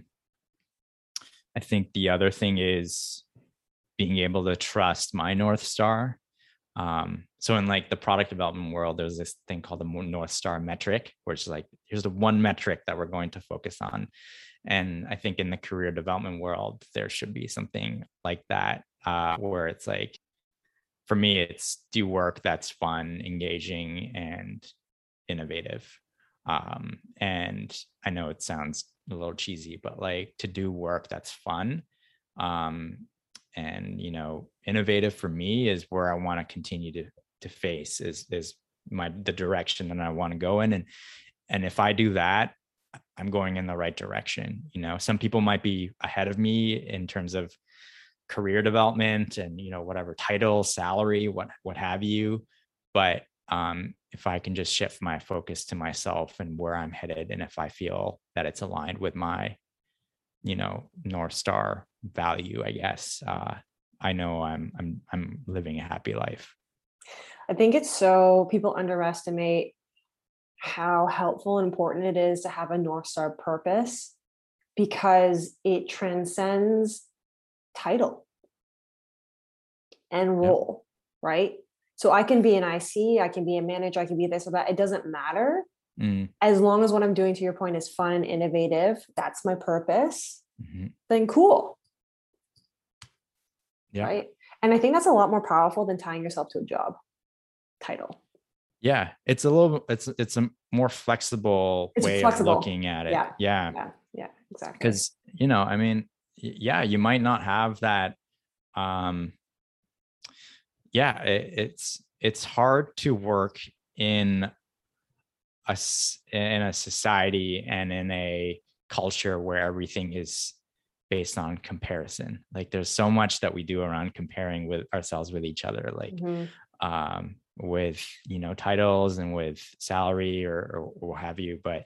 think the other thing is being able to trust my North Star. So in like the product development world, there's this thing called the North Star metric, which is like, here's the one metric that we're going to focus on. And I think in the career development world, there should be something like that, where it's like, for me, it's do work that's fun, engaging, and innovative. And I know it sounds a little cheesy, but like to do work that's fun, and innovative for me is where I want to continue to face, is the direction that I want to go in. And if I do that, I'm going in the right direction. Some people might be ahead of me in terms of career development and whatever title, salary, what have you, but if I can just shift my focus to myself and where I'm headed, and if I feel that it's aligned with my North Star value, I guess, I know I'm living a happy life. I think it's so people underestimate how helpful and important it is to have a North Star purpose, because it transcends title and role, right? So I can be an IC, I can be a manager, I can be this or that. It doesn't matter. As long as what I'm doing, to your point, is fun and innovative, that's my purpose, then cool. Yeah. Right. And I think that's a lot more powerful than tying yourself to a job title. Yeah. It's a more flexible way of looking at it. Yeah, exactly. Because, you might not have that. It's hard to work in a society and in a culture where everything is based on comparison. Like there's so much that we do around comparing with ourselves with each other, like with titles and with salary or what have you. But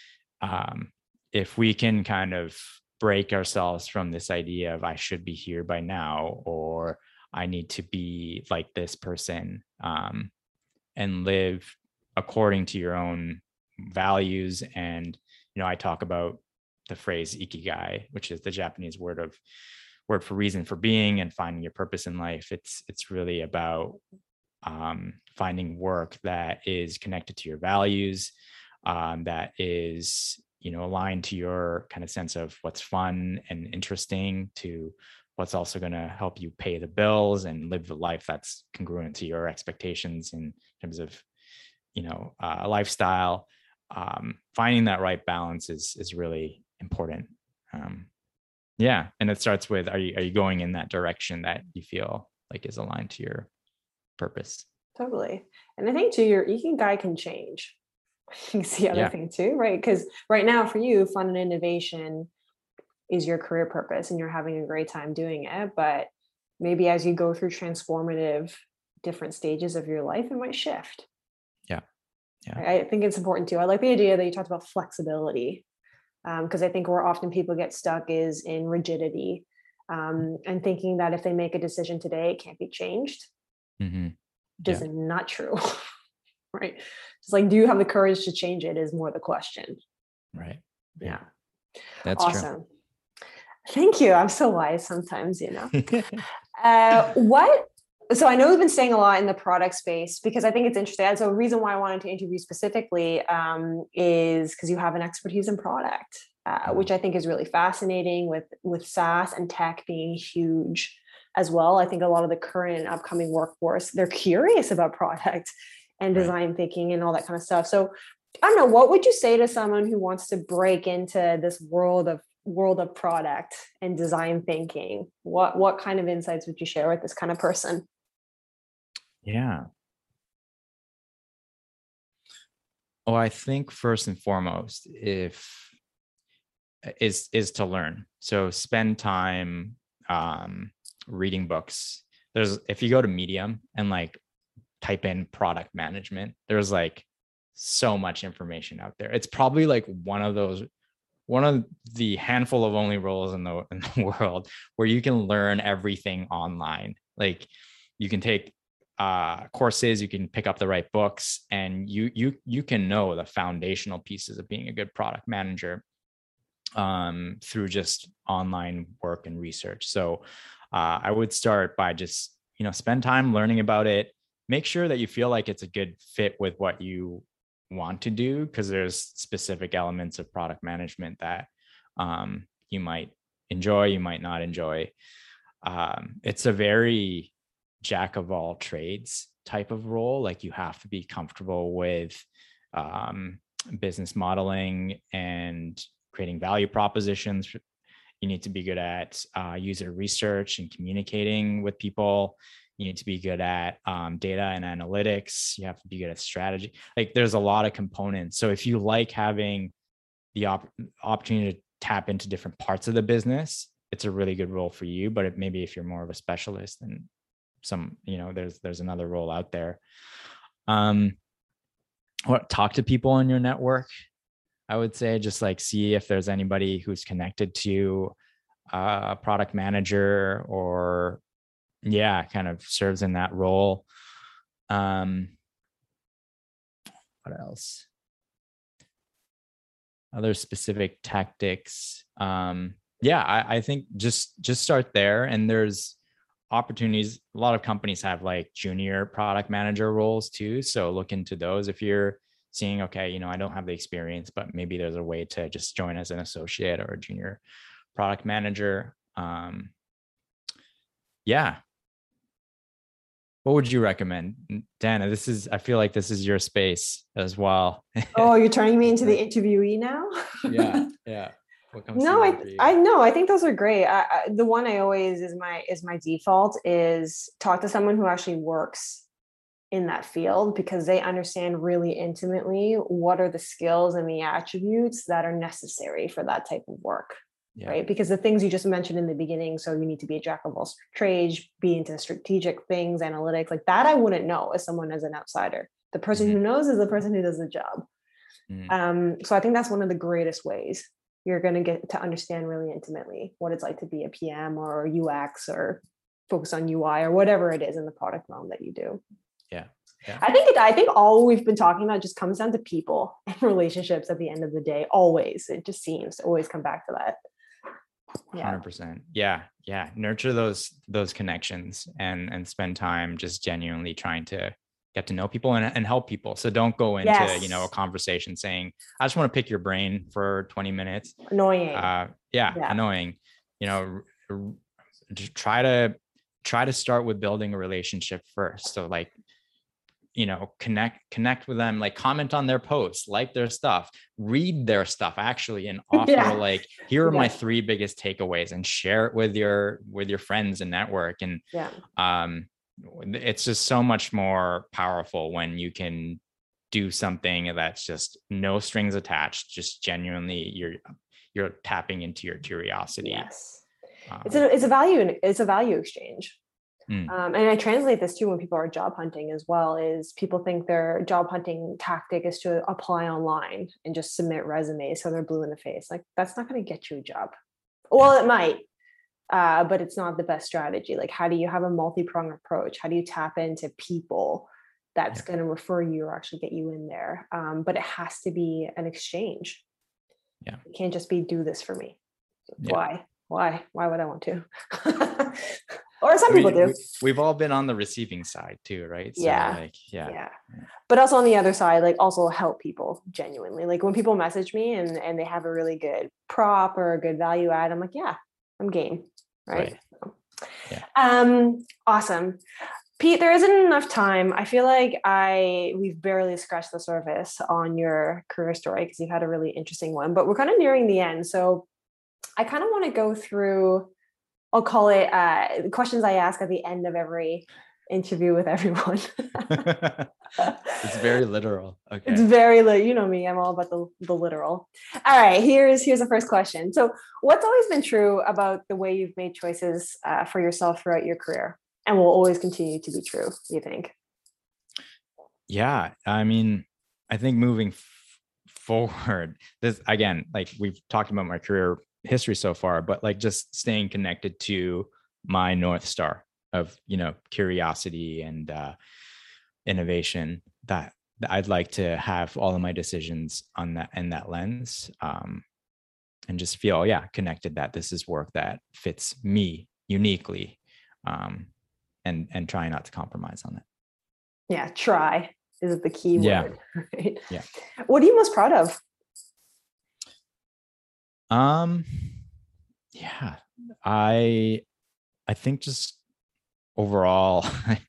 if we can kind of break ourselves from this idea of I should be here by now, or I need to be like this person, and live according to your own values. And, I talk about the phrase ikigai, which is the Japanese word for reason for being and finding your purpose in life. It's really about finding work that is connected to your values, that is, aligned to your kind of sense of what's fun and interesting, to what's also going to help you pay the bills and live the life that's congruent to your expectations in terms of, lifestyle. Finding that right balance is really important. And it starts with, are you going in that direction that you feel like is aligned to your purpose? Totally. And I think too, your ikigai can change. It's the other thing too, right? Because right now for you, fun and innovation is your career purpose and you're having a great time doing it. But maybe as you go through transformative different stages of your life, it might shift. Yeah. Yeah. I think it's important too. I like the idea that you talked about flexibility, because I think where often people get stuck is in rigidity, and thinking that if they make a decision today, it can't be changed. Mm-hmm. Which is not true, right? It's like, do you have the courage to change it is more the question. Right. Yeah. That's awesome. True. Thank you. I'm so wise sometimes, So I know we've been staying a lot in the product space because I think it's interesting. So a reason why I wanted to interview specifically is because you have an expertise in product, which I think is really fascinating with SaaS and tech being huge as well. I think a lot of the current and upcoming workforce, they're curious about product and design thinking and all that kind of stuff. So I don't know, what would you say to someone who wants to break into this world of product and design thinking? What kind of insights would you share with this kind of person? Yeah. Well, I think first and foremost, is to learn. So spend time reading books. If you go to Medium and like type in product management, there's like so much information out there. It's probably like one of the handful of only roles in the world where you can learn everything online. Like you can take courses, you can pick up the right books, and you can know the foundational pieces of being a good product manager through just online work and research. So I would start by just spend time learning about it. Make sure that you feel like it's a good fit with what you want to do, because there's specific elements of product management that you might enjoy, you might not enjoy. It's a very jack of all trades type of role. Like you have to be comfortable with business modeling and creating value propositions. You need to be good at user research and communicating with people. You need to be good at data and analytics. You have to be good at strategy. Like there's a lot of components. So if you like having the opportunity to tap into different parts of the business, it's a really good role for you. But maybe if you're more of a specialist, then there's another role out there. Talk to people in your network. I would say just like see if there's anybody who's connected to a product manager or kind of serves in that role. What else? Other specific tactics. I think just start there. And there's opportunities. A lot of companies have like junior product manager roles too. So look into those if you're seeing, okay, I don't have the experience, but maybe there's a way to just join as an associate or a junior product manager. What would you recommend, Dana? I feel like this is your space as well. Oh, you're turning me into the interviewee now? Yeah. No, I know. I think those are great. The one I always is my default is talk to someone who actually works in that field, because they understand really intimately what are the skills and the attributes that are necessary for that type of work. Right? Because the things you just mentioned in the beginning, so you need to be a jack of all trades, be into strategic things, analytics, like that I wouldn't know as someone as an outsider. The person who knows is the person who does the job. So I think that's one of the greatest ways you're going to get to understand really intimately what it's like to be a PM or UX or focus on UI or whatever it is in the product realm that you do. Yeah. I think all we've been talking about just comes down to people and relationships at the end of the day. Always. It just seems to always come back to that. 100%. Yeah. Nurture those connections and spend time just genuinely trying to get to know people and help people. So don't go into, a conversation saying, I just want to pick your brain for 20 minutes. Annoying. Annoying. Just try to start with building a relationship first. So like, connect with them, like comment on their posts, like their stuff, read their stuff actually, and offer like, here are my 3 biggest takeaways, and share it with your friends and network. And it's just so much more powerful when you can do something that's just no strings attached, just genuinely you're tapping into your curiosity. It's a value exchange. Mm. And I translate this too when people are job hunting as well, is people think their job hunting tactic is to apply online and just submit resumes so they're blue in the face. Like, that's not going to get you a job. Well, Yeah. it might, but it's not the best strategy. Like, how do you have a multi-pronged approach? How do you tap into people that's Yeah. going to refer you or actually get you in there? But it has to be an exchange. Yeah. It can't just be do this for me. Yeah. Why would I want to? Or some people do. We've all been on the receiving side too, right? So Yeah. like, yeah. But also on the other side, like, also help people genuinely. Like, when people message me and they have a really good prop or a good value add, I'm like, yeah, I'm game. Right. Yeah. Awesome. Pete, there isn't enough time. I feel like we've barely scratched the surface on your career story because you've had a really interesting one, but we're kind of nearing the end. So I kind of want to go through, I'll call it questions I ask at the end of every interview with everyone. It's very literal. Okay. It's very you know me, I'm all about the literal. All right, here's the first question. So what's always been true about the way you've made choices for yourself throughout your career and will always continue to be true, do you think? Yeah. I mean, I think moving forward, this again, like we've talked about my career history so far, but like just staying connected to my North Star of, curiosity and innovation, that I'd like to have all of my decisions on that in that lens, and just feel, connected that this is work that fits me uniquely, and try not to compromise on it. Yeah, try is the key word. Right? Yeah. What are you most proud of? Yeah, I think just overall,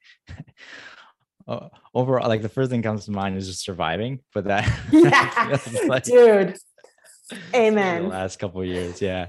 overall, like the first thing comes to mind is just surviving, but that like, dude, amen. The last couple of years. Yeah.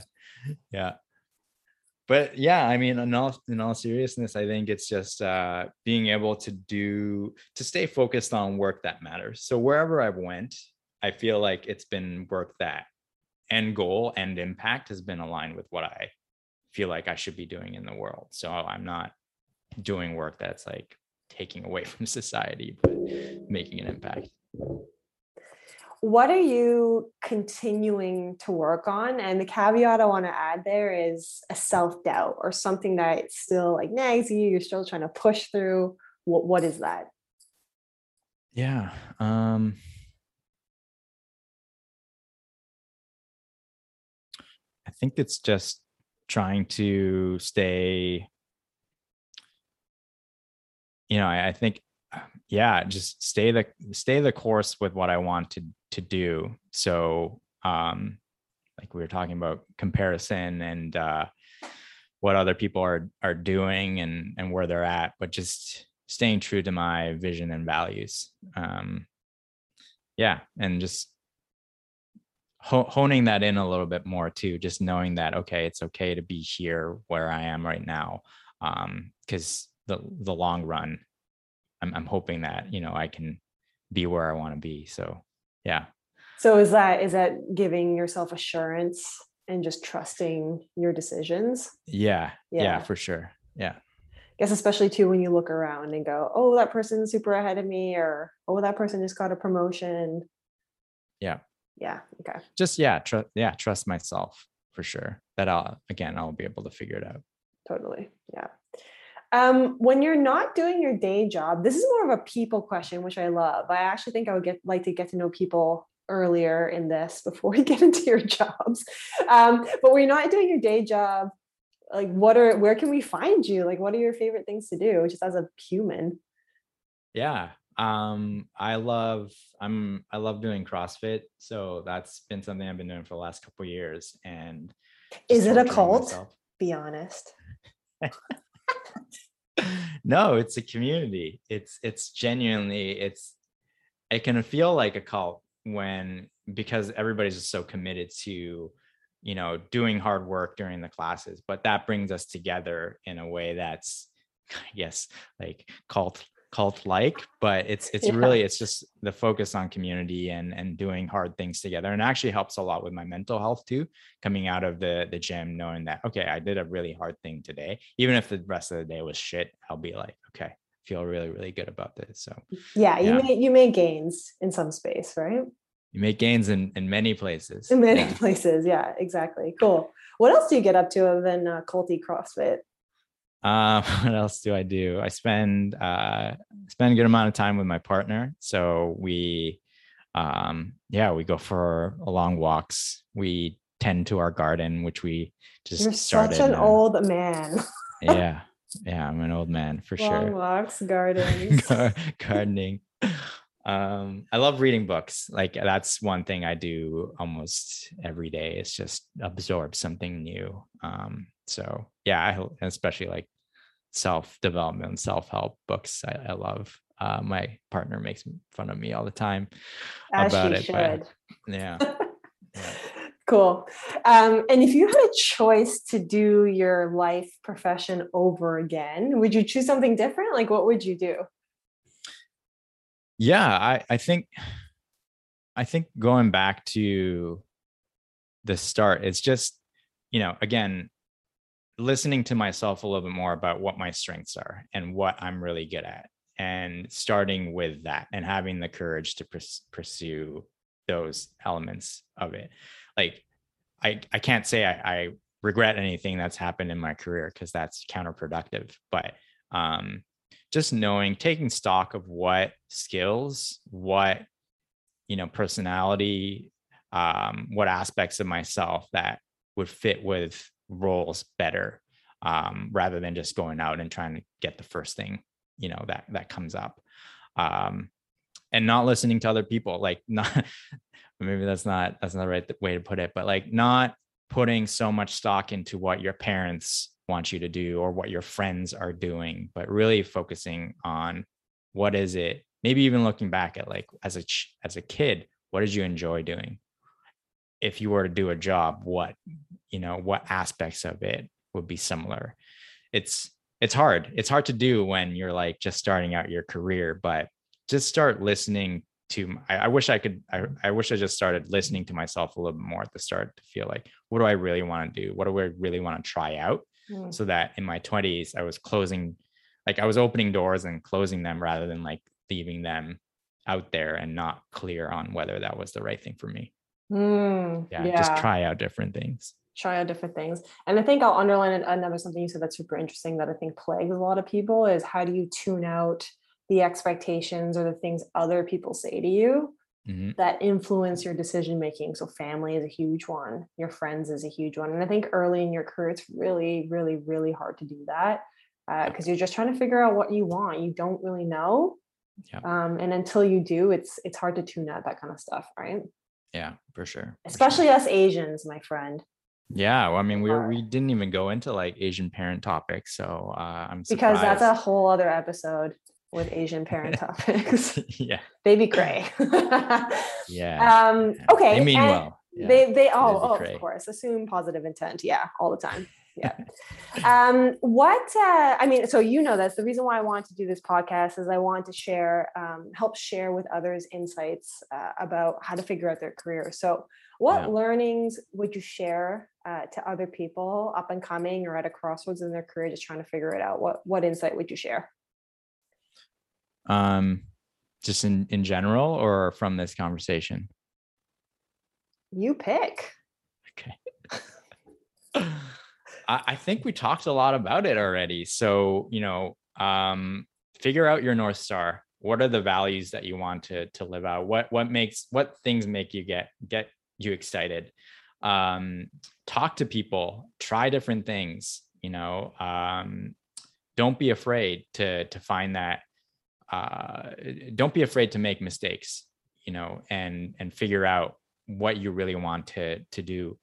But yeah, I mean, in all seriousness, I think it's just being able to stay focused on work that matters. So wherever I went, I feel like it's been work that end goal and impact has been aligned with what I feel like I should be doing in the world. So I'm not doing work that's like taking away from society, but making an impact. What are you continuing to work on? And the caveat I want to add there is a self-doubt or something that still like nags you, you're still trying to push through. What is that? Yeah. I think it's just trying to stay, I think, just stay the course with what I want to do. So, like we were talking about comparison and what other people are doing and where they're at, but just staying true to my vision and values. And just honing that in a little bit more too, just knowing that, okay, it's okay to be here where I am right now. Because the long run, I'm hoping that, I can be where I want to be. So, yeah. So is that giving yourself assurance and just trusting your decisions? Yeah, for sure. Yeah. I guess especially too when you look around and go, oh, that person's super ahead of me, or oh, that person just got a promotion. Yeah. Yeah. Okay. Just trust myself for sure. That I'll be able to figure it out. Totally. Yeah. When you're not doing your day job, this is more of a people question, which I love. I actually think I would like to get to know people earlier in this before we get into your jobs. But when you're not doing your day job, like where can we find you? Like, what are your favorite things to do just as a human? Yeah. I love doing CrossFit. So that's been something I've been doing for the last couple of years. And is it a cult? Be honest. No, it's a community. It's genuinely, it can feel like a cult because everybody's just so committed to, doing hard work during the classes, but that brings us together in a way that's, I guess, like cult like, but it's Yeah. really, it's just the focus on community and doing hard things together, and it actually helps a lot with my mental health too, coming out of the gym knowing that, okay, I did a really hard thing today, even if the rest of the day was shit, I'll be like, okay, feel really, really good about this. So Yeah, yeah, you made gains in some space, right? you make gains in many places. In many places. Yeah, exactly. Cool. What else do you get up to other than culty CrossFit? What else do I do? I spend a good amount of time with my partner. So we we go for long walks. We tend to our garden, which we just You're started. such an old man. Yeah, I'm an old man for Long sure. walks, gardens. Gardening. I love reading books. Like that's one thing I do almost every day. It's just absorb something new. So yeah, I especially like self-development, self-help books. I love. My partner makes fun of me all the time As about she it, should. but yeah. Cool. And if you had a choice to do your life profession over again, would you choose something different? Like, what would you do? Yeah, I think going back to the start, it's just, again, listening to myself a little bit more about what my strengths are and what I'm really good at, and starting with that and having the courage to pursue those elements of it. Like I can't say I regret anything that's happened in my career, because that's counterproductive, but just knowing, taking stock of what skills, what personality, what aspects of myself that would fit with roles better, rather than just going out and trying to get the first thing that comes up, and not listening to other people. Like, not maybe that's not the right way to put it, but like not putting so much stock into what your parents want you to do or what your friends are doing, but really focusing on what is it, maybe even looking back at, like, as a kid, what did you enjoy doing? If you were to do a job, what aspects of it would be similar? It's hard to do when you're like just starting out your career, but just start listening to, I wish I just started listening to myself a little bit more at the start, to feel like, what do I really want to do? What do I really want to try out? So that in my 20s, I was opening doors and closing them, rather than like leaving them out there and not clear on whether that was the right thing for me. Just try out different things. And I think I'll underline another something you said that's super interesting, that I think plagues a lot of people, is how do you tune out the expectations or the things other people say to you that influence your decision making? So family is a huge one, your friends is a huge one, and I think early in your career it's really, really, really hard to do that, because you're just trying to figure out what you want. You don't really know, and until you do, it's hard to tune out that kind of stuff, right? Yeah, for sure. Especially us Asians, my friend. Yeah, well, I mean, we didn't even go into like Asian parent topics, so I'm surprised. Because that's a whole other episode with Asian parent topics. Yeah, baby cray. Yeah. Okay. They mean well. Yeah. They of course, assume positive intent. Yeah, all the time. Yeah. So that's the reason why I wanted to do this podcast, is I want to share, help share with others insights about how to figure out their career. So what learnings would you share to other people up and coming or at a crossroads in their career, just trying to figure it out? What insight would you share? Just in general, or from this conversation? You pick. Okay. I think we talked a lot about it already. So, figure out your North Star. What are the values that you want to live out? What things make you get you excited? Talk to people, try different things, don't be afraid to find that, don't be afraid to make mistakes, and figure out what you really want to do.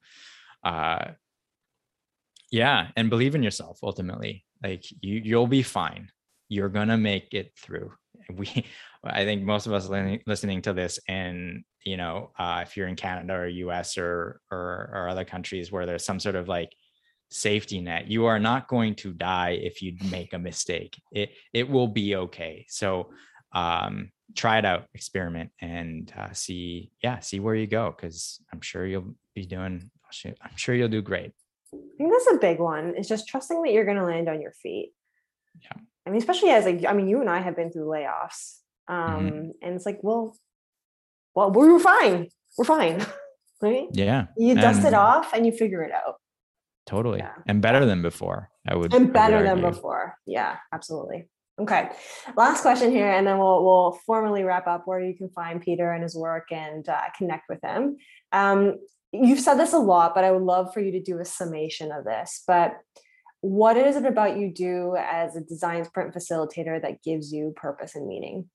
And believe in yourself. Ultimately, like you'll be fine. You're gonna make it through. I think most of us listening to this, and if you're in Canada or US or other countries where there's some sort of like safety net. You are not going to die if you make a mistake. It will be okay. So try it out, experiment, and see where you go, because I'm sure you'll do great. I think that's a big one. It's just trusting that you're going to land on your feet. Yeah. I mean, especially you and I have been through layoffs. And it's like, well, we're fine. We're fine. Right? Yeah. You dust it off and you figure it out. Totally. Yeah. And better than before. Before. Yeah, absolutely. Okay. Last question here, and then we'll formally wrap up where you can find Peter and his work and connect with him. You've said this a lot, but I would love for you to do a summation of this. But what is it about you do as a design sprint facilitator that gives you purpose and meaning?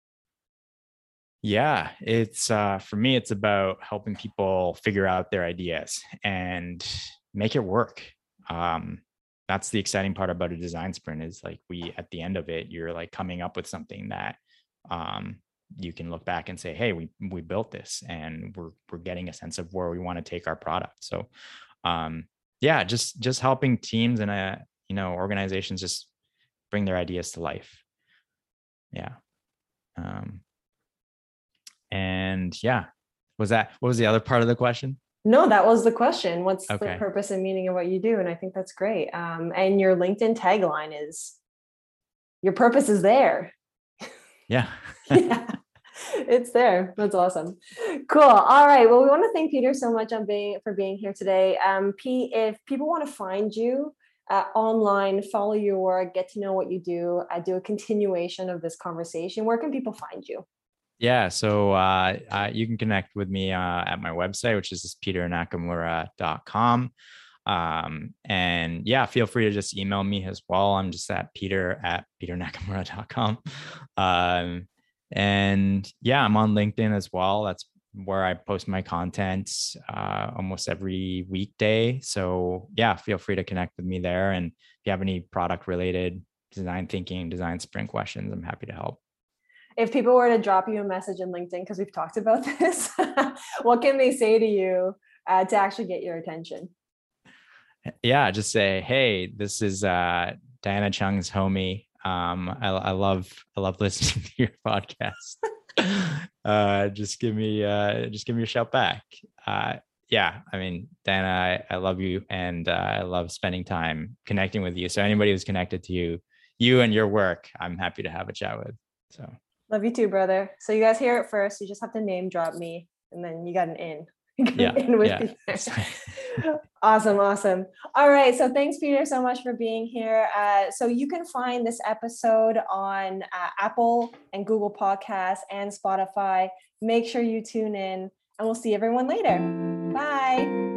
Yeah, it's for me, it's about helping people figure out their ideas and make it work. That's the exciting part about a design sprint, is like, at the end of it, you're like coming up with something that you can look back and say, hey, we built this, and we're getting a sense of where we want to take our product. So just helping teams and organizations just bring their ideas to life. Yeah. And yeah, what was the other part of the question? No, that was the question. What's the Okay. purpose and meaning of what you do? And I think that's great. And your LinkedIn tagline is, your purpose is there. Yeah. Yeah, it's there. That's awesome. Cool. All right. Well, we want to thank Peter so much for being here today. Pete, if people want to find you online, follow your work, get to know what you do, do a continuation of this conversation, where can people find you? Yeah. So you can connect with me at my website, which is peternakamura.com. And yeah, feel free to just email me as well. I'm just at peter@peternakamura.com. And yeah, I'm on LinkedIn as well. That's where I post my content almost every weekday. So yeah, feel free to connect with me there. And if you have any product related design thinking, design sprint questions, I'm happy to help. If people were to drop you a message in LinkedIn, because we've talked about this, what can they say to you to actually get your attention? Yeah, just say, hey, this is Diana Chung's homie. I love listening to your podcast. Just give me a shout back. Yeah, I mean, Diana, I love you, and I love spending time connecting with you. So anybody who's connected to you and your work, I'm happy to have a chat with. So love you too, brother. So you guys hear it first. You just have to name drop me, and then you got an in. Awesome. All right. So thanks, Peter, so much for being here. So you can find this episode on Apple and Google Podcasts and Spotify. Make sure you tune in, and we'll see everyone later. Bye.